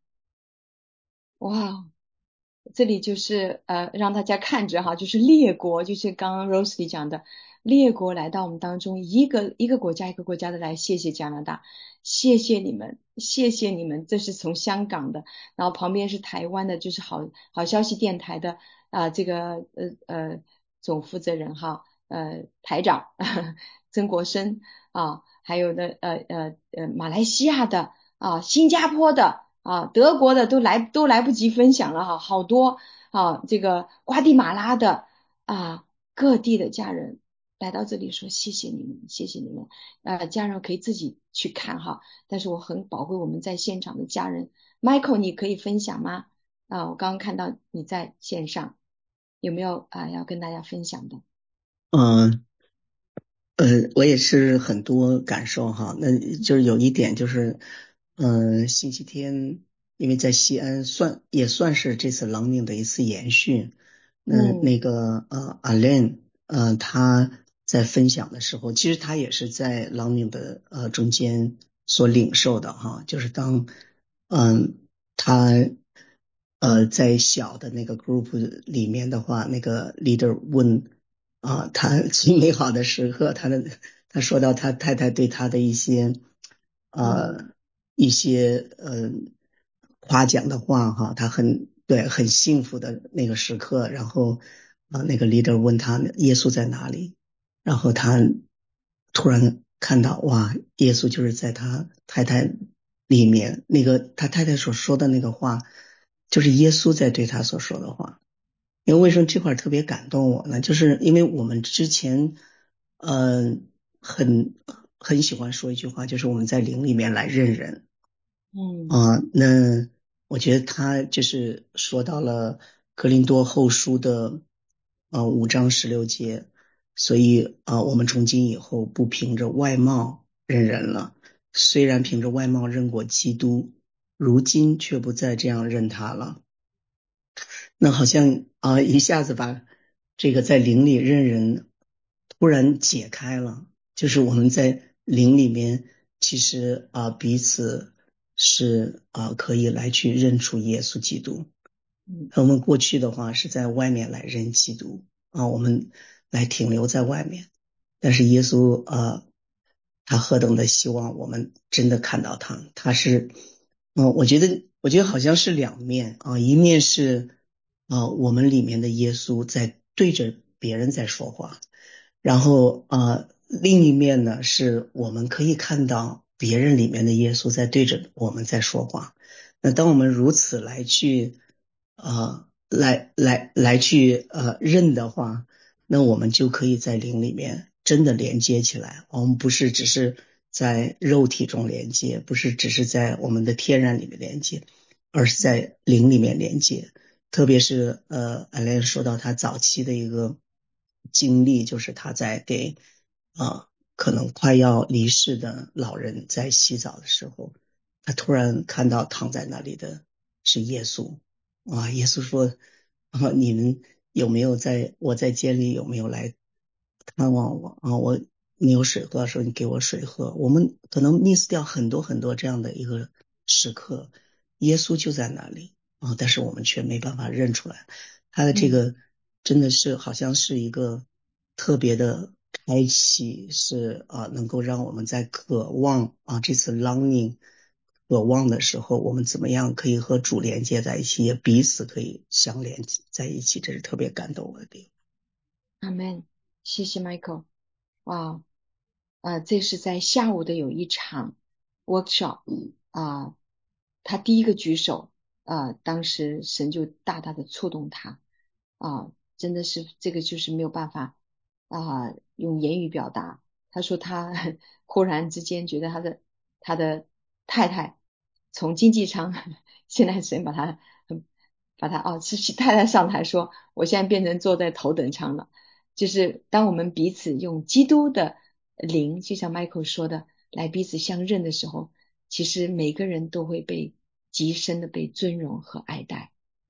哇，这里就是让大家看着哈，就是列国，就是刚刚 Rosely 讲的，列国来到我们当中，一个国家一个国家的来，谢谢加拿大，谢谢你们，谢谢你们，这是从香港的，然后旁边是台湾的，就是好消息电台的这个总负责人哈，台长曾国生还有的马来西亚的新加坡的德国的都来不及分享了哈，好多这个瓜地马拉的各地的家人来到这里说谢谢你们，谢谢你们家人可以自己去看哈，但是我很宝贵我们在现场的家人。 Michael 你可以分享吗？我刚刚看到你在线上，有没有要跟大家分享的？ 我也是很多感受哈，那就是有一点就是，星期天因为在西安也算是这次朗宁的一次延续，那个阿莲他在分享的时候，其实他也是在朗宁的中间所领受的哈，就是当他在小的那个 group 里面的话，那个 leader 问他最美好的时刻，他说到他太太对他的一些夸奖的话哈，他很幸福的那个时刻，然后那个 leader 问他耶稣在哪里，然后他突然看到哇，耶稣就是在他太太里面，那个他太太所说的那个话就是耶稣在对他所说的话。因为什么这块特别感动我呢？就是因为我们之前很喜欢说一句话，就是我们在灵里面来认人。那我觉得他就是说到了格林多后书的5章16节，所以我们从今以后不凭着外貌认人了，虽然凭着外貌认过基督，如今却不再这样认他了。那好像一下子把这个在灵里认人突然解开了，就是我们在灵里面其实彼此是可以来去认出耶稣基督。我们过去的话是在外面来认基督我们来停留在外面，但是耶稣他何等的希望我们真的看到他是我觉得好像是两面一面是我们里面的耶稣在对着别人在说话，然后另一面呢是我们可以看到别人里面的耶稣在对着我们在说话。那当我们如此来去来去认的话，那我们就可以在灵里面真的连接起来。我们不是只是在肉体中连接，不是只是在我们的天然里面连接，而是在灵里面连接。特别是艾莲说到他早期的一个经历，就是他在给可能快要离世的老人在洗澡的时候，他突然看到躺在那里的是耶稣耶稣说你们有没有我在监里有没有来看望我我没有水喝的时候你给我水喝。我们可能 miss 掉很多很多这样的一个时刻，耶稣就在那里但是我们却没办法认出来。他的这个真的是好像是一个特别的开启，是能够让我们在渴望这次 longing 渴望的时候，我们怎么样可以和主连接在一起，也彼此可以相连在一起，这是特别感动我的地方。Amen， 谢谢 Michael。哇，这是在下午的有一场 workshop 他第一个举手当时神就大大的触动他真的是这个就是没有办法用言语表达。他说他忽然之间觉得他的太太从经济舱现在神把他是太太上台说我现在变成坐在头等舱了。就是当我们彼此用基督的灵，就像 Michael 说的，来彼此相认的时候，其实每个人都会被极深的被尊荣和爱戴，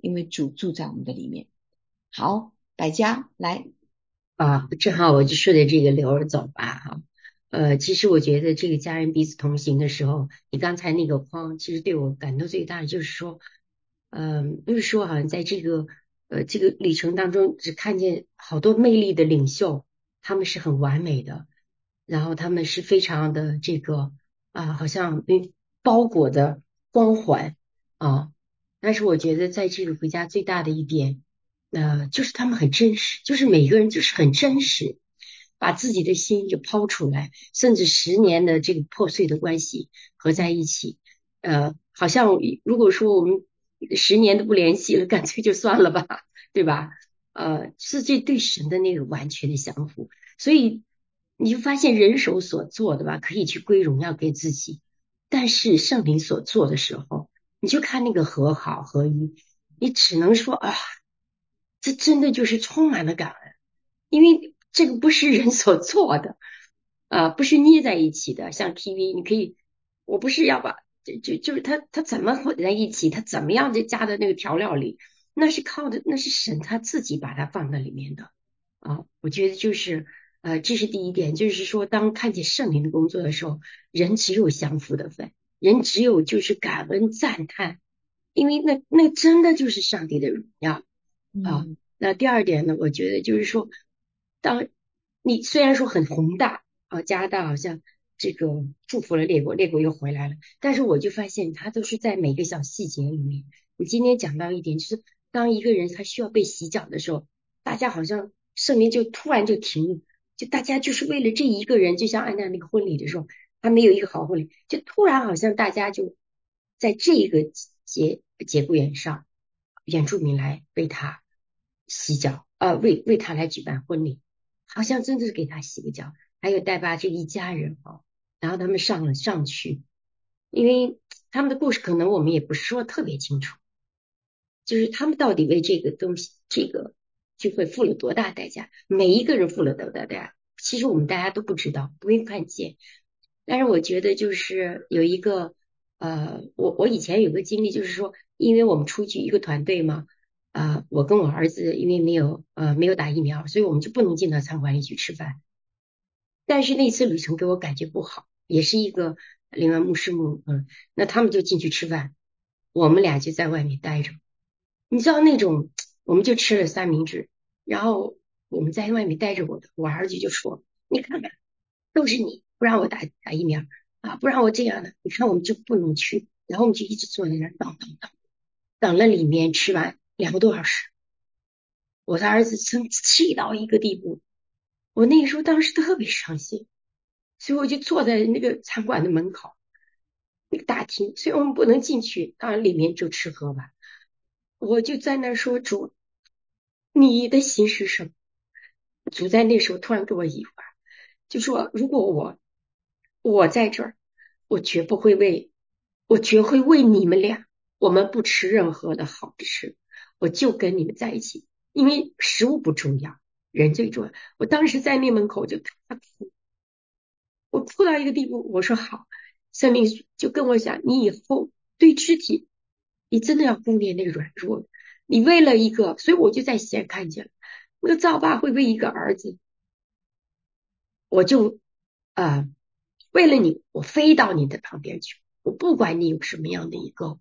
因为主住在我们的里面。好，百家来正好我就顺着这个流儿走吧哈。其实我觉得这个家人彼此同行的时候，你刚才那个框，其实对我感动最大的就是说，不是说好像在这个旅程当中，只看见好多魅力的领袖，他们是很完美的，然后他们是非常的这个好像被包裹的光环啊。但是我觉得在这个回家最大的一点，就是他们很真实，就是每个人就是很真实。把自己的心就抛出来，甚至10年的这个破碎的关系合在一起，好像如果说我们10年都不联系了，干脆就算了吧，对吧？是这对神的那个完全的降服，所以你就发现人手所做的吧，可以去归荣耀给自己，但是圣灵所做的时候，你就看那个和好合一，你只能说这真的就是充满了感恩，因为这个不是人所做的，不是捏在一起的。像 TV， 你可以，我不是要把，就是它怎么混在一起，它怎么样就加在那个调料里，那是靠的，那是神他自己把它放在里面的我觉得就是这是第一点，就是说当看见圣灵的工作的时候，人只有降服的份，人只有就是感恩赞叹，因为那真的就是上帝的荣耀那第二点呢，我觉得就是说，当你虽然说很宏大加拿大好像这个祝福了列国，列国又回来了，但是我就发现它都是在每个小细节里面。你今天讲到一点，就是当一个人他需要被洗脚的时候，大家好像圣灵就突然就停了，就大家就是为了这一个人，就像安娜那个婚礼的时候，他没有一个好婚礼，就突然好像大家就在这个节骨眼上，原住民来为他洗脚为他来举办婚礼，好像真的是给他洗个脚。还有带爸这一家人然后他们上去，因为他们的故事可能我们也不是说特别清楚，就是他们到底为这个东西这个聚会付了多大代价，每一个人付了多大代价，其实我们大家都不知道，不会看见。但是我觉得就是有一个我以前有个经历，就是说因为我们出去一个团队嘛我跟我儿子因为没有打疫苗，所以我们就不能进到餐馆里去吃饭。但是那次旅程给我感觉不好，也是一个另外牧师那他们就进去吃饭，我们俩就在外面待着。你知道那种，我们就吃了三明治，然后我们在外面待着，我儿子就说：“你看看，都是你不让我打疫苗不让我这样的，你看我们就不能去。”然后我们就一直坐在那儿等了里面吃完2个多小时，我的儿子生气到一个地步，我那个时候当时特别伤心，所以我就坐在那个餐馆的门口那个大厅，虽然我们不能进去，当然里面就吃喝吧，我就在那说：“主，你的心是什么？”主在那时候突然给我一句话，就说：“如果我在这儿，我绝会为你们俩，我们不吃任何的好吃，我就跟你们在一起，因为食物不重要，人最重要。”我当时在那门口就大哭，我哭到一个地步，我说好，圣灵就跟我讲，你以后对肢体，你真的要顾念那个软弱，你为了一个，所以我就在先看见了，那个造爸会为一个儿子，我就为了你，我飞到你的旁边去，我不管你有什么样的一个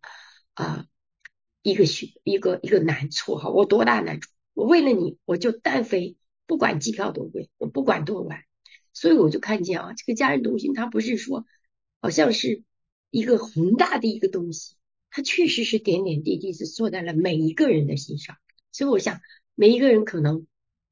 一个难处我多大难处，我为了你，我就单飞，不管机票多贵，我不管多晚。所以我就看见这个家人同行，它不是说好像是一个宏大的一个东西，它确实是点点滴滴是做在了每一个人的心上。所以我想每一个人可能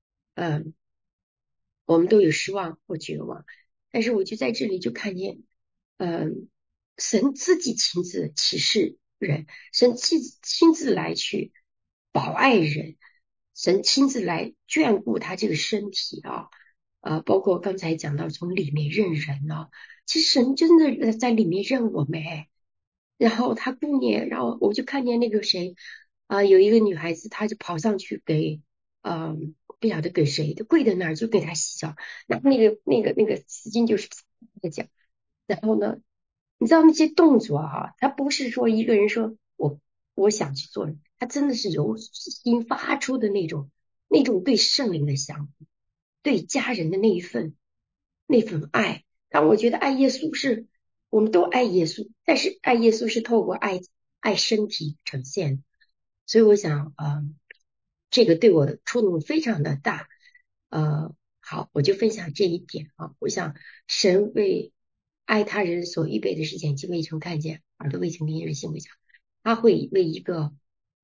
我们都有失望或绝望，但是我就在这里就看见神自己亲自启示人，神亲自来去保爱人，神亲自来眷顾他这个身体包括刚才讲到从里面认人其实神真的在里面认我们然后他顾念，然后我就看见那个谁有一个女孩子，她就跑上去给不晓得给谁，就跪在那儿就给他洗脚，然后那个丝巾就是在讲，然后呢，你知道那些动作他不是说一个人说我想去做， 他真的是由心发出的那种对圣灵的想法，对家人的那份爱。但我觉得爱耶稣是我们都爱耶稣，但是爱耶稣是透过爱身体呈现。所以我想这个对我触动非常的大。好，我就分享这一点啊。我想神为爱他人所预备的事情，既未曾看见，耳朵未曾听见，心未想。他会为一个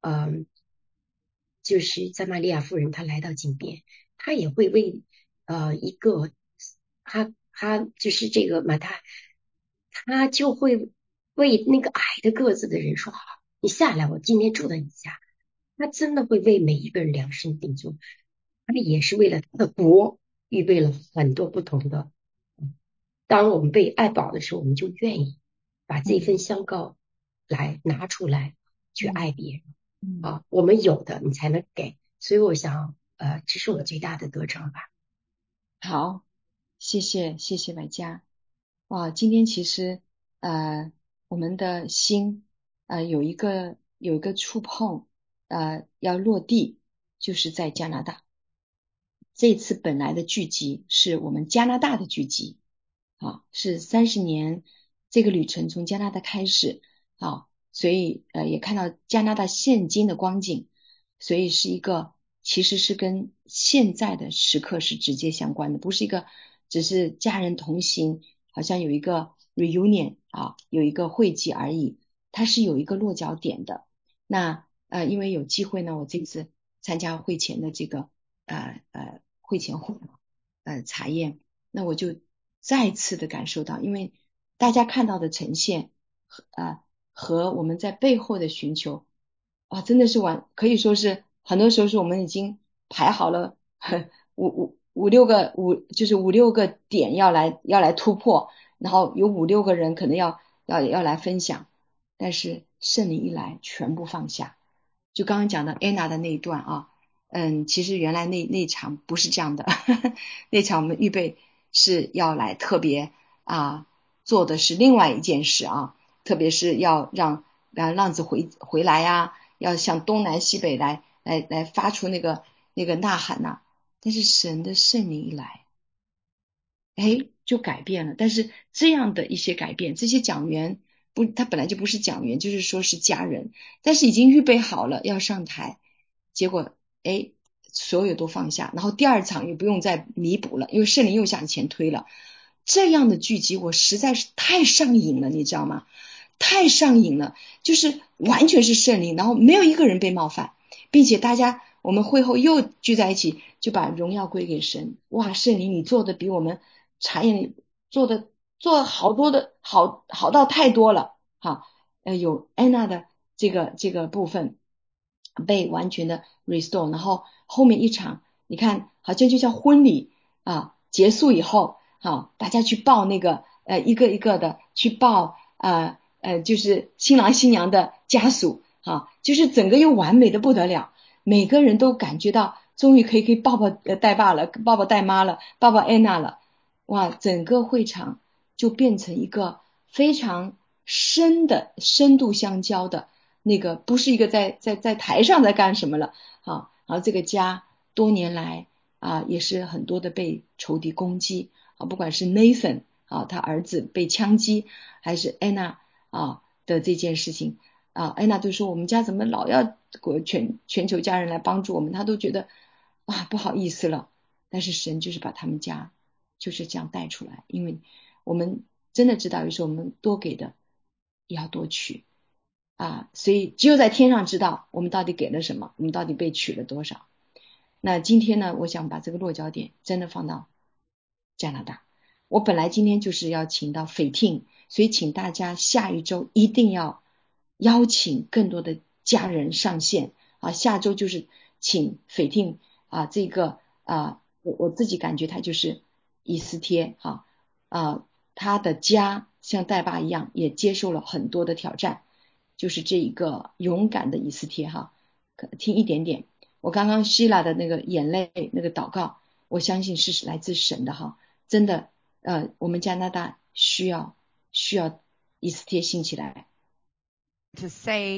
就是撒玛利亚妇人，她来到井边，他也会为一个他就是这个马太，他就会为那个矮的个子的人说，好，你下来，我今天住在你家。他真的会为每一个人量身定做，他也是为了他的国预备了很多不同的。当我们被爱宝的时候，我们就愿意把这份香膏来拿出来去爱别人。我们有的你才能给，所以我想这是我最大的得着吧。 好，谢谢百家。今天其实我们的心有一个触碰要落地，就是在加拿大。这次本来的聚集是我们加拿大的聚集是30年这个旅程从加拿大开始所以也看到加拿大现今的光景，所以是一个其实是跟现在的时刻是直接相关的，不是一个只是家人同行，好像有一个 reunion 有一个会集而已，它是有一个落脚点的。那因为有机会呢，我这次参加会前的这个会前会查验，那我就再次的感受到，因为大家看到的呈现和我们在背后的寻求真的是可以说是很多时候是我们已经排好了五六个点要来突破，然后有5-6个人可能要来分享，但是圣灵一来全部放下。就刚刚讲的安娜的那一段其实原来那场不是这样的那场我们预备是要来特别做的是另外一件事特别是要让浪子回来要向东南西北来发出那个呐喊但是神的圣灵一来就改变了。但是这样的一些改变，这些讲员他本来就不是讲员，就是说是家人，但是已经预备好了要上台，结果所有都放下，然后第二场也不用再弥补了，因为圣灵又向前推了。这样的聚集我实在是太上瘾了，你知道吗？太上瘾了，就是完全是圣灵，然后没有一个人被冒犯，并且大家我们会后又聚在一起，就把荣耀归给神。哇，圣灵你做的比我们查验做好多的好到太多了有安娜的这个部分被完全的 restore， 然后后面一场你看好像就像婚礼结束以后大家去抱那个一个一个的去抱就是新郎新娘的家属就是整个又完美的不得了，每个人都感觉到终于可以抱抱带爸了，抱抱带妈了，抱抱安娜了。哇，整个会场就变成一个非常深度相交的那个，不是一个在台上在干什么了然后这个家多年来也是很多的被仇敌攻击不管是 Nathan 他儿子被枪击，还是 Anna 的这件事情Anna 就说我们家怎么老要全球家人来帮助我们，他都觉得不好意思了，但是神就是把他们家就是这样带出来，因为我们真的知道有时候我们多给的也要多取所以只有在天上知道我们到底给了什么，我们到底被取了多少。那今天呢，我想把这个落脚点真的放到加拿大。我本来今天就是要请到斐听，所以请大家下一周一定要邀请更多的家人上线下周就是请斐听这个我自己感觉他就是以斯帖他的家像带爸一样也接受了很多的挑战，就是这一个勇敢的以斯帖听一点点。我刚刚希拉的那个眼泪那个祷告，我相信是来自神的真的我们加拿大需要以斯帖兴起来。 To say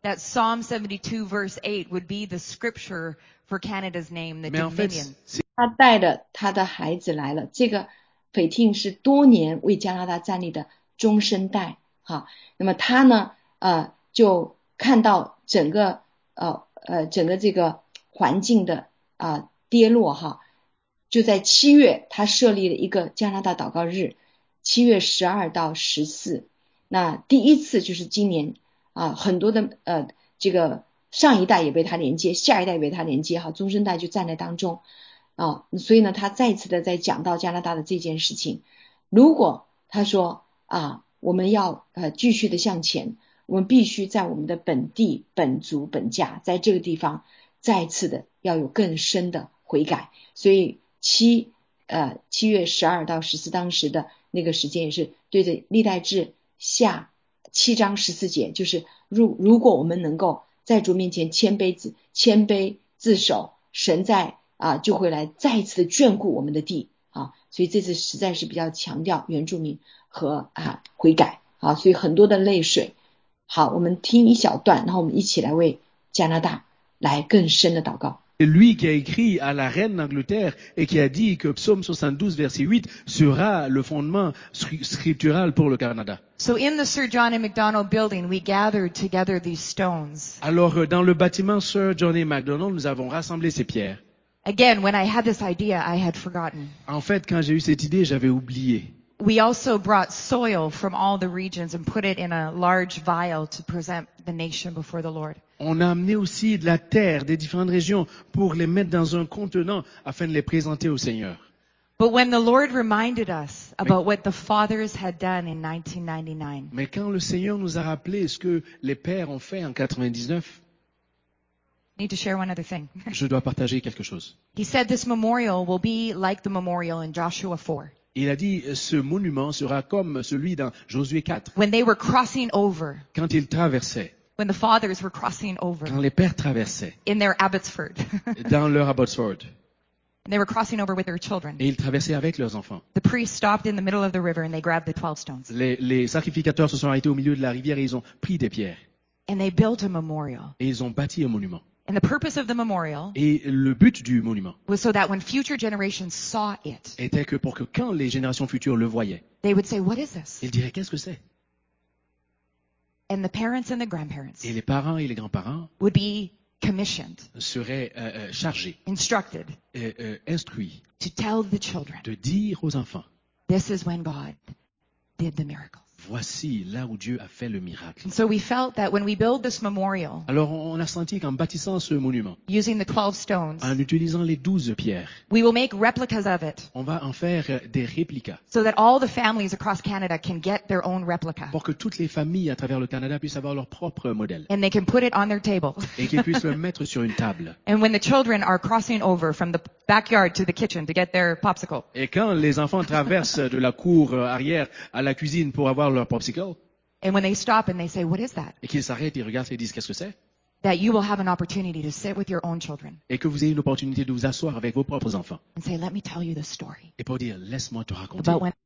that Psalm 72 verse 8 would be the scripture for Canada's name, the Mais en fait, Dominion. 他带着他的孩子来了，这个斐汀是多年为加拿大站立的中生代哈。那么他呢就看到整个这个环境的跌落哈，就在7月他设立了一个加拿大祷告日，7月12到14。那第一次就是今年很多的这个上一代也被他连接，下一代也被他连接哈，中生代就站在当中所以呢他再次的在讲到加拿大的这件事情。如果他说我们要继续的向前，我们必须在我们的本地本族本家在这个地方再次的要有更深的悔改。所以7月12到14当时的那个时间也是对着历代志下7章14节，就是如果我们能够在主面前谦卑自守，神就会来再一次的眷顾我们的地所以这次实在是比较强调原住民和悔改所以很多的泪水。好，我们听一小段，然后我们一起来为加拿大来更深的祷告。 C'est lui qui a écrit à la reine d'Angleterre et qui a dit que Psaume 72 verset 8 sera le fondement scriptural pour le Canada. So in the Sir John A. Macdonald building, we gathered together these stones. Alors dans le bâtiment Sir John A. Macdonald, nous avons rassemblé ces pierres. Again, when I had this idea, I had forgotten. En fait, quand j'ai eu cette idée, j'avais oublié. We also brought soil from all the regions and put it in a large vial to present the nation before the Lord. On a amené aussi de la terre des différentes régions pour les mettre dans un contenant afin de les présenter au Seigneur. But when the Lord reminded us about what the fathers had done in 1999, Mais quand le Seigneur nous a rappelé ce que les pères ont fait en 99, I need to share one other thing. je dois partager quelque chose. He said this memorial will be like the memorial in Joshua 4. Il a dit, ce monument sera comme celui dans Josué 4. When they were crossing over, Quand ils traversaient, when the fathers were crossing over quand les pères traversaient, in their Abbotsford, dans leur Abbotsford, they were crossing over with their children. et ils traversaient avec leurs enfants. The priests stopped in the middle of the river and they grabbed the 12 stones. Les sacrificateurs se sont arrêtés au milieu de la rivière et ils ont pris des pierres. And they built a memorial. Et ils ont bâti un monument. And the purpose of the memorial Et le but du monument was so that when future generations saw it, était que pour que quand les générations futures le voyaient, they would say, what is this? ils diraient, qu'est-ce que c'est? And the parents and the grandparents Et les parents et les grands-parents would be commissioned, seraient chargés, instructed instruits to tell the children, de dire aux enfants, this is when God did the miracles. voici là où Dieu a fait le miracle. And so we felt that when we build this memorial, Alors on a senti qu'en bâtissant ce monument, using the 12 stones, en utilisant les 12 pierres, we will make replicas of it on va en faire des réplicas so that all the families across Canada can get their own replica. pour que toutes les familles à travers le Canada puissent avoir leur propre modèle And they can put it on their table. et qu'ils puissent le mettre sur une table. And when the children are crossing over from the backyard to the kitchen to get their popsicle, Et quand les enfants traversent de la cour arrière à la cuisine pour avoir leur popsicle, and when they stop and they say, what is that? et qu'ils s'arrêtent et regardent et disent qu'est-ce que c'est, That you will have an opportunity to sit with your own children et que vous ayez une opportunité de vous asseoir avec vos propres enfants and say, let me tell you the story et pour dire laisse-moi te raconter. about when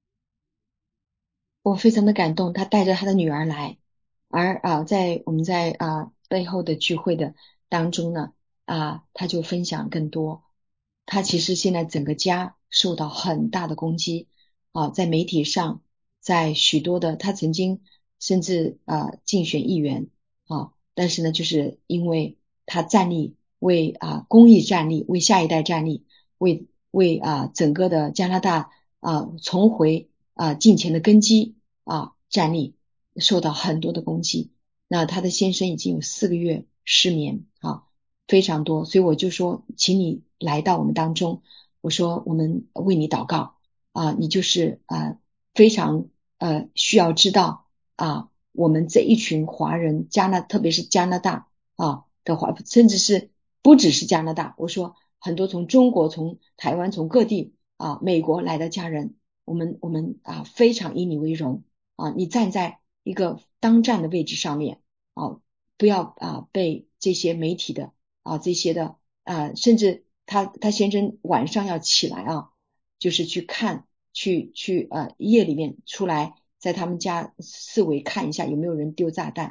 我非常的感动，他带着他的女儿来，而我们在背后的聚会的当中呢他就分享更多。他其实现在整个家受到很大的攻击在媒体上，在许多的他曾经甚至竞选议员但是呢就是因为他站立为公益站立，为下一代站立，为整个的加拿大重回金钱的根基站立，受到很多的攻击。那他的先生已经有4个月失眠非常多，所以我就说请你来到我们当中，我说我们为你祷告你就是非常需要知道我们这一群华人特别是加拿大的华，甚至是不只是加拿大，我说很多从中国从台湾从各地美国来的家人，我们非常以你为荣你站在一个当站的位置上面不要被这些媒体的这些的甚至他先生晚上要起来就是去看去夜里面出来在他们家四围看一下有没有人丢炸弹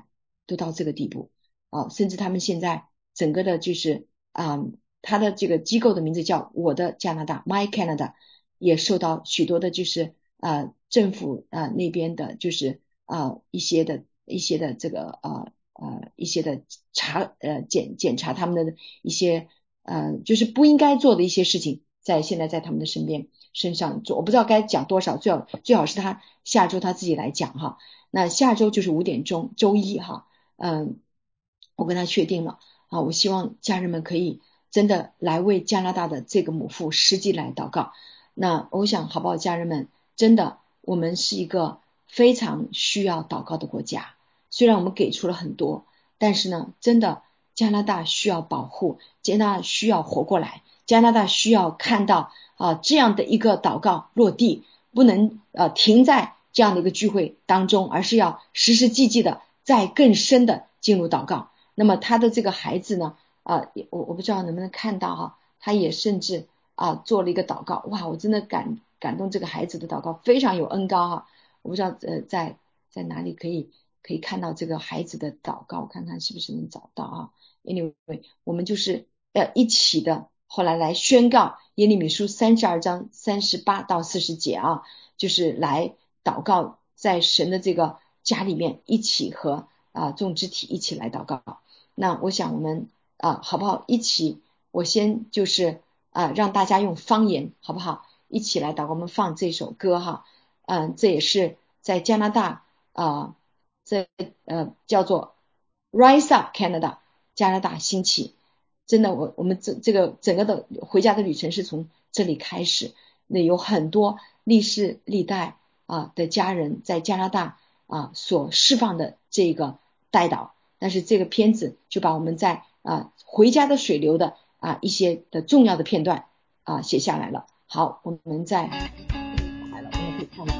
都到这个地步甚至他们现在整个的就是他的这个机构的名字叫我的加拿大 My Canada， 也受到许多的就是政府那边的就是一些的这个一些的检查他们的一些就是不应该做的一些事情，现在在他们的身上做，我不知道该讲多少，最好是他下周他自己来讲哈。那下周就是5点钟周一哈，我跟他确定了我希望家人们可以真的来为加拿大的这个母父实际来祷告。那我想好不好，家人们，真的我们是一个非常需要祷告的国家，虽然我们给出了很多，但是呢真的加拿大需要保护，加拿大需要活过来，加拿大需要看到这样的一个祷告落地，不能停在这样的一个聚会当中，而是要实实际际的再更深的进入祷告。那么他的这个孩子呢我不知道能不能看到他也甚至做了一个祷告，哇，我真的感动这个孩子的祷告非常有恩膏我不知道在哪里可以看到这个孩子的祷告，我看看是不是能找到Anyway， 我们就是一起的后来宣告耶利米书32章38到40节就是来祷告，在神的这个家里面一起和众肢体一起来祷告。那我想我们好不好一起，我先就是让大家用方言好不好一起来祷告。我们放这首歌这也是在加拿大这叫做 Rise Up Canada， 加拿大兴起。真的我们这个整个的回家的旅程是从这里开始，那有很多历世历代的家人在加拿大所释放的这个代祷，但是这个片子就把我们在回家的水流的一些的重要的片段写下来了。好，我们在来了，我们可以看到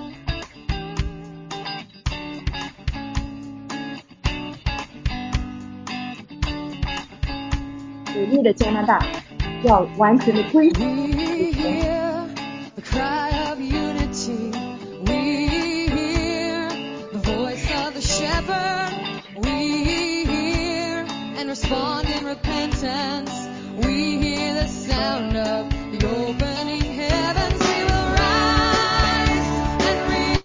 美丽的加拿大要完全的归属 respond in repentance. We hear the sound of the opening heavens. We will rise and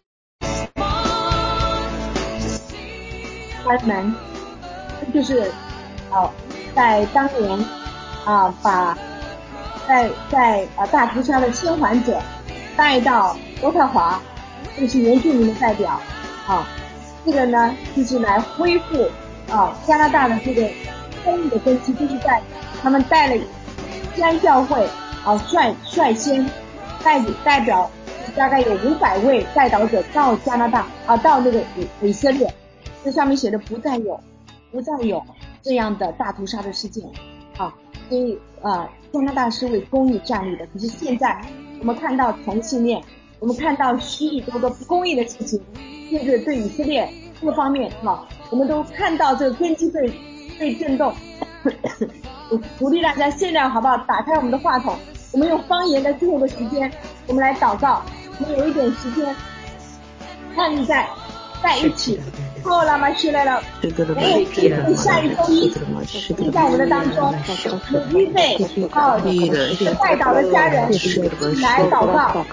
respond to see. 家人们，就是在当年把在大屠杀的生还者带到渥太华，这是原住民的代表这个呢就是来恢复加拿大的这个公益的根基，就是在他们带了西安教会率先代表大概有500位代祷者到加拿大到那个以色列，这上面写的不再有这样的大屠杀的事件所以加拿大是为公益站立的。可是现在我们看到同性恋，我们看到许多的不公义的事情，甚至对以色列各方面我们都看到这个根基被震动。我鼓励大家现在好不好打开我们的话筒，我们用方言的最后的时间我们来祷告。我们有一点时间看你在一起拉玛西来了，下一周一就在我们的当中有预备代祷的家人来祷告。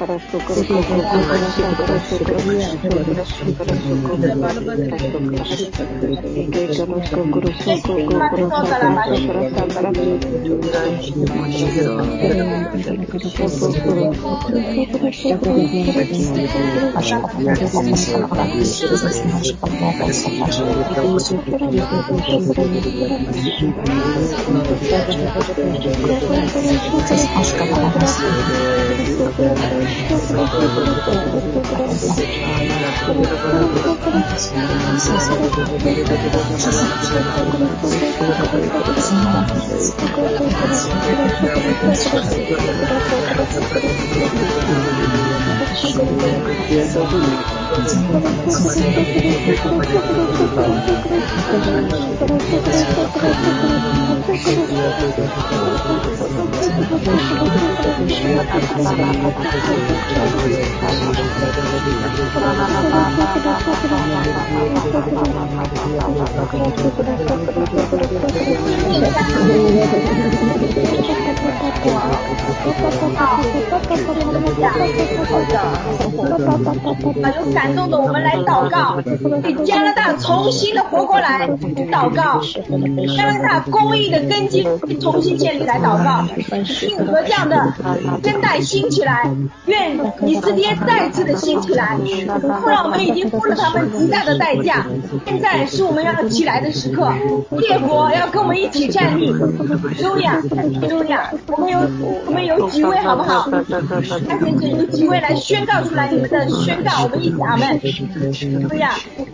Thank you. 有感动的我们来祷告，给加拿大重新的活过来祷告，加拿大公益的根基重新建立来祷告，运河这样的根带兴起来，愿以色列再次的兴起来。不然我们已经付了他们极大的代价，现在是我们要起来的时刻，列国要跟我们一起站立。路亚，路亚，我们有几位好不好？而且有几位来宣告出来你们的宣告，我们一起阿们。路亚，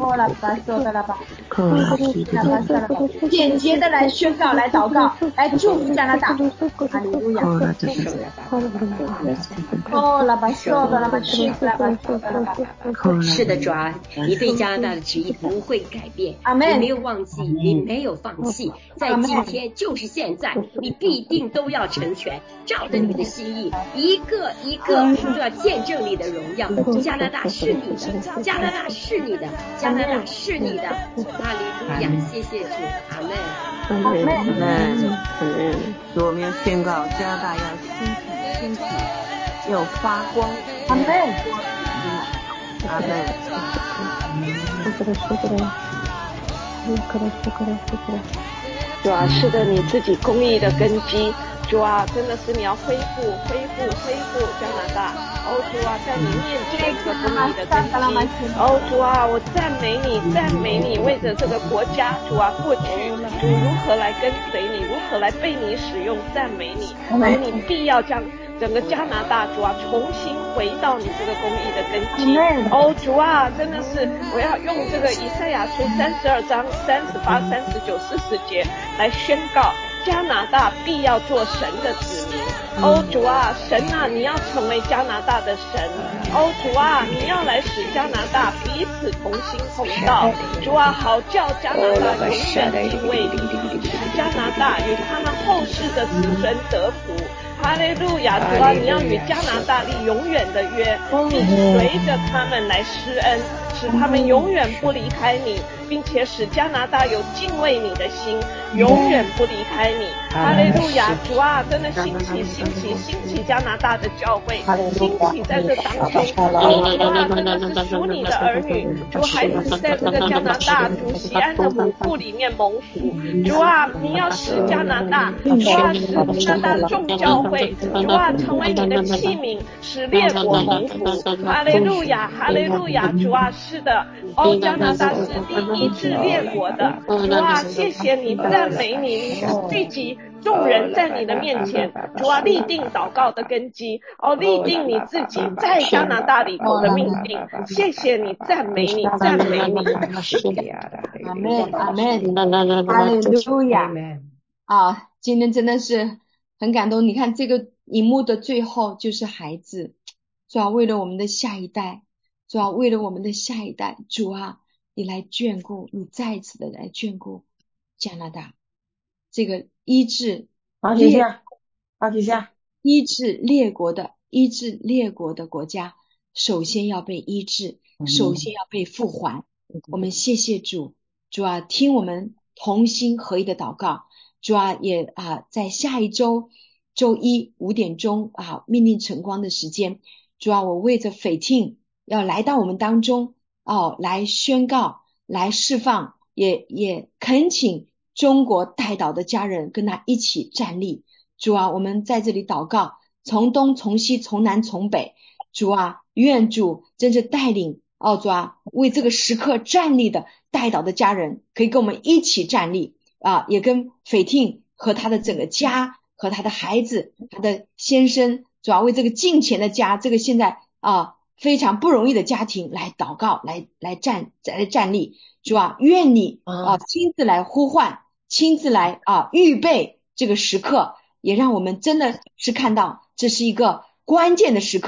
简洁的来宣告，来祷告，来祝福加拿大。哈利路亚。 是的，主啊，你对加拿大的旨意不会改变， 阿们。 你没有忘记，你没有放弃，在今天就是现在，你必定都要成全，照着你的心意，一个一个都要见证你的荣耀。加拿大是你的，加拿大是你的，加拿大是你的。哈利路亚，谢谢主，阿门。 阿门。我们要宣告加拿大要兴起，要发光。 阿门。 阿门。 主啊，是的，你自己公义的根基，主啊，真的是你要恢复加拿大。哦，主啊，在你面前这个公义的根基。哦，主啊，我赞美你，为着这个国家，主啊，过去主如何来跟随你，如何来被你使用，赞美你。你必要将整个加拿大，主啊，重新回到你这个公义的根基。哦，主啊，真的是我要用这个以赛亚书32章38、39、40节来宣告。加拿大必要做神的子民。哦，主啊，神啊，你要成为加拿大的神。哦，主啊，你要来使加拿大彼此同心同道。主啊，好叫加拿大永远敬畏你，使加拿大与他们后世的子孙得福。哈利路亚，主啊，你要与加拿大立永远的约，并随着他们来施恩，使他们永远不离开你，并且使加拿大有敬畏你的心，永远不离开你。哈利路亚，主啊，真的兴起加拿大的教会，兴起在这当中。哦，主啊，真的是属你的儿女，主孩子在这个加拿大主西安的母腹里面蒙福。主啊，你要使加拿大，主啊，使加拿大众教会，主啊，成为你的器皿，使列国蒙福。哈利路亚，哈利路亚，主啊，是的，哦，加拿大是第一治列国的。主啊，谢谢你，赞美你，你是聚集众人在你的面前，主啊，立定祷告的根基，哦，立定你自己在加拿大里头的命定。谢谢你，赞美你，赞美你。 阿门，阿门，哈利路亚。啊，今天真的是很感动。你看这个荧幕的最后就是孩子，主啊，为了我们的下一代，主啊，为了我们的下一代，主啊，你来眷顾，你再一次的来眷顾加拿大，这个医治列国的国家，首先要被医治，首先要被复还。我们谢谢主，主啊，听我们同心合一的祷告。主啊，也在下一周周一5点钟命令晨光的时间，主啊，我为着斐听要来到我们当中来宣告，来释放，也恳请中国代祷的家人跟他一起站立。主啊，我们在这里祷告，从东从西从南从北，主啊，愿主真是带领主啊，为这个时刻站立的代祷的家人可以跟我们一起站立也跟斐听和他的整个家和他的孩子他的先生，主要为这个敬虔的家，这个现在非常不容易的家庭来祷告，来站立。主啊，愿你亲自来呼唤，亲自来预备这个时刻，也让我们真的是看到这是一个关键的时刻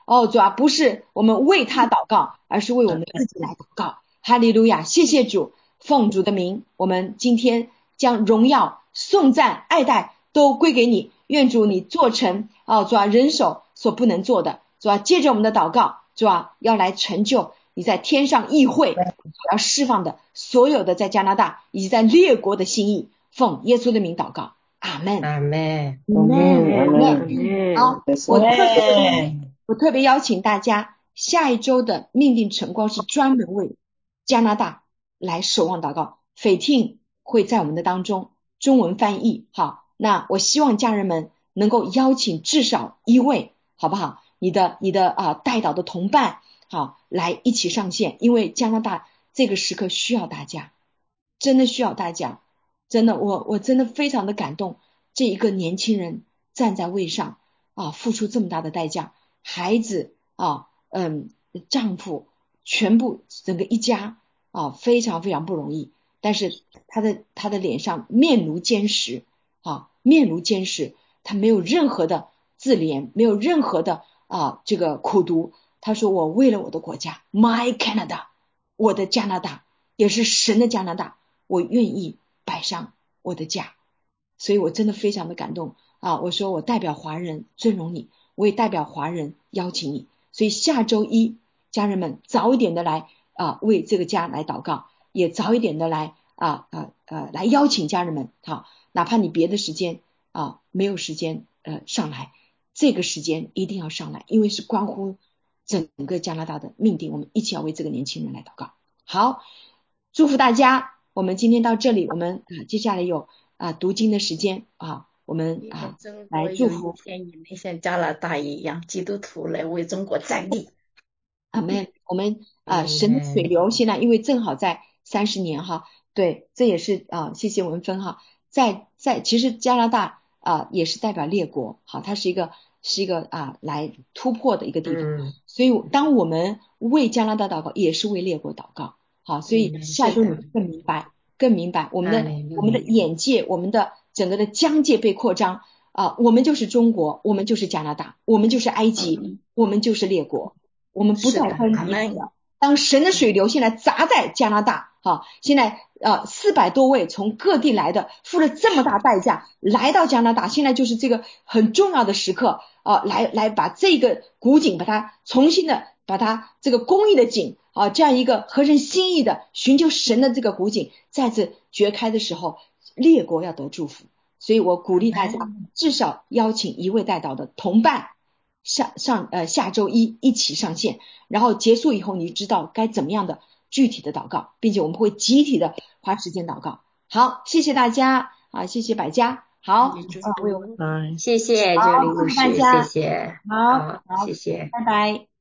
主啊，不是我们为他祷告，而是为我们自己来祷告。哈利路亚，谢谢主，奉主的名，我们今天将荣耀、颂赞、爱戴都归给你。愿主你做成主啊人手所不能做的，主啊接着我们的祷告，主啊要来成就你在天上议会所要释放的所有的在加拿大以及在列国的心意，奉耶稣的名祷告，阿们。 阿们， 阿们。好，我特别邀请大家，下一周的命定晨光是专门为加拿大来守望祷告，斐听会在我们的当中中文翻译。好，那我希望家人们能够邀请至少一位，好不好？你的代祷的同伴，好，来一起上线，因为加拿大这个时刻需要大家，真的需要大家，真的，我真的非常的感动，这一个年轻人站在位上付出这么大的代价，孩子丈夫全部整个一家非常非常不容易，但是他的脸上面如坚石面如坚石，他没有任何的自怜，没有任何的这个苦读，他说我为了我的国家 My Canada， 我的加拿大也是神的加拿大，我愿意摆上我的家。所以我真的非常的感动我说我代表华人尊荣你，我也代表华人邀请你，所以下周一家人们早一点的来为这个家来祷告，也早一点的来来邀请家人们哪怕你别的时间没有时间上来，这个时间一定要上来，因为是关乎整个加拿大的命定，我们一起要为这个年轻人来祷告。好，祝福大家，我们今天到这里，我们接下来有读经的时间我们来祝福。 像加拿大一样，基督徒来为中国站立。 阿们。我们神的水流现在因为正好在30年对，这也是谢谢文芬在其实加拿大也是代表列国它是一个来突破的一个地方，所以当我们为加拿大祷告也是为列国祷告所以下周你更明白我们的眼界，我们的整个的疆界被扩张我们就是中国，我们就是加拿大，我们就是埃及，我们就是列国，我们不再分彼此了。当神的水流现在砸在加拿大现在400多位从各地来的，付了这么大代价来到加拿大，现在就是这个很重要的时刻来把这个古井把它重新的把它这个公益的井这样一个合神心意的寻求神的这个古井再次掘开的时候，列国要得祝福。所以我鼓励大家至少邀请一位代祷的同伴下周一起上线，然后结束以后你知道该怎么样的具体的祷告，并且我们会集体的花时间祷告。好，谢谢大家谢谢百家。好， 谢谢这里牧师，谢谢， 好，谢谢， 谢谢， 拜拜。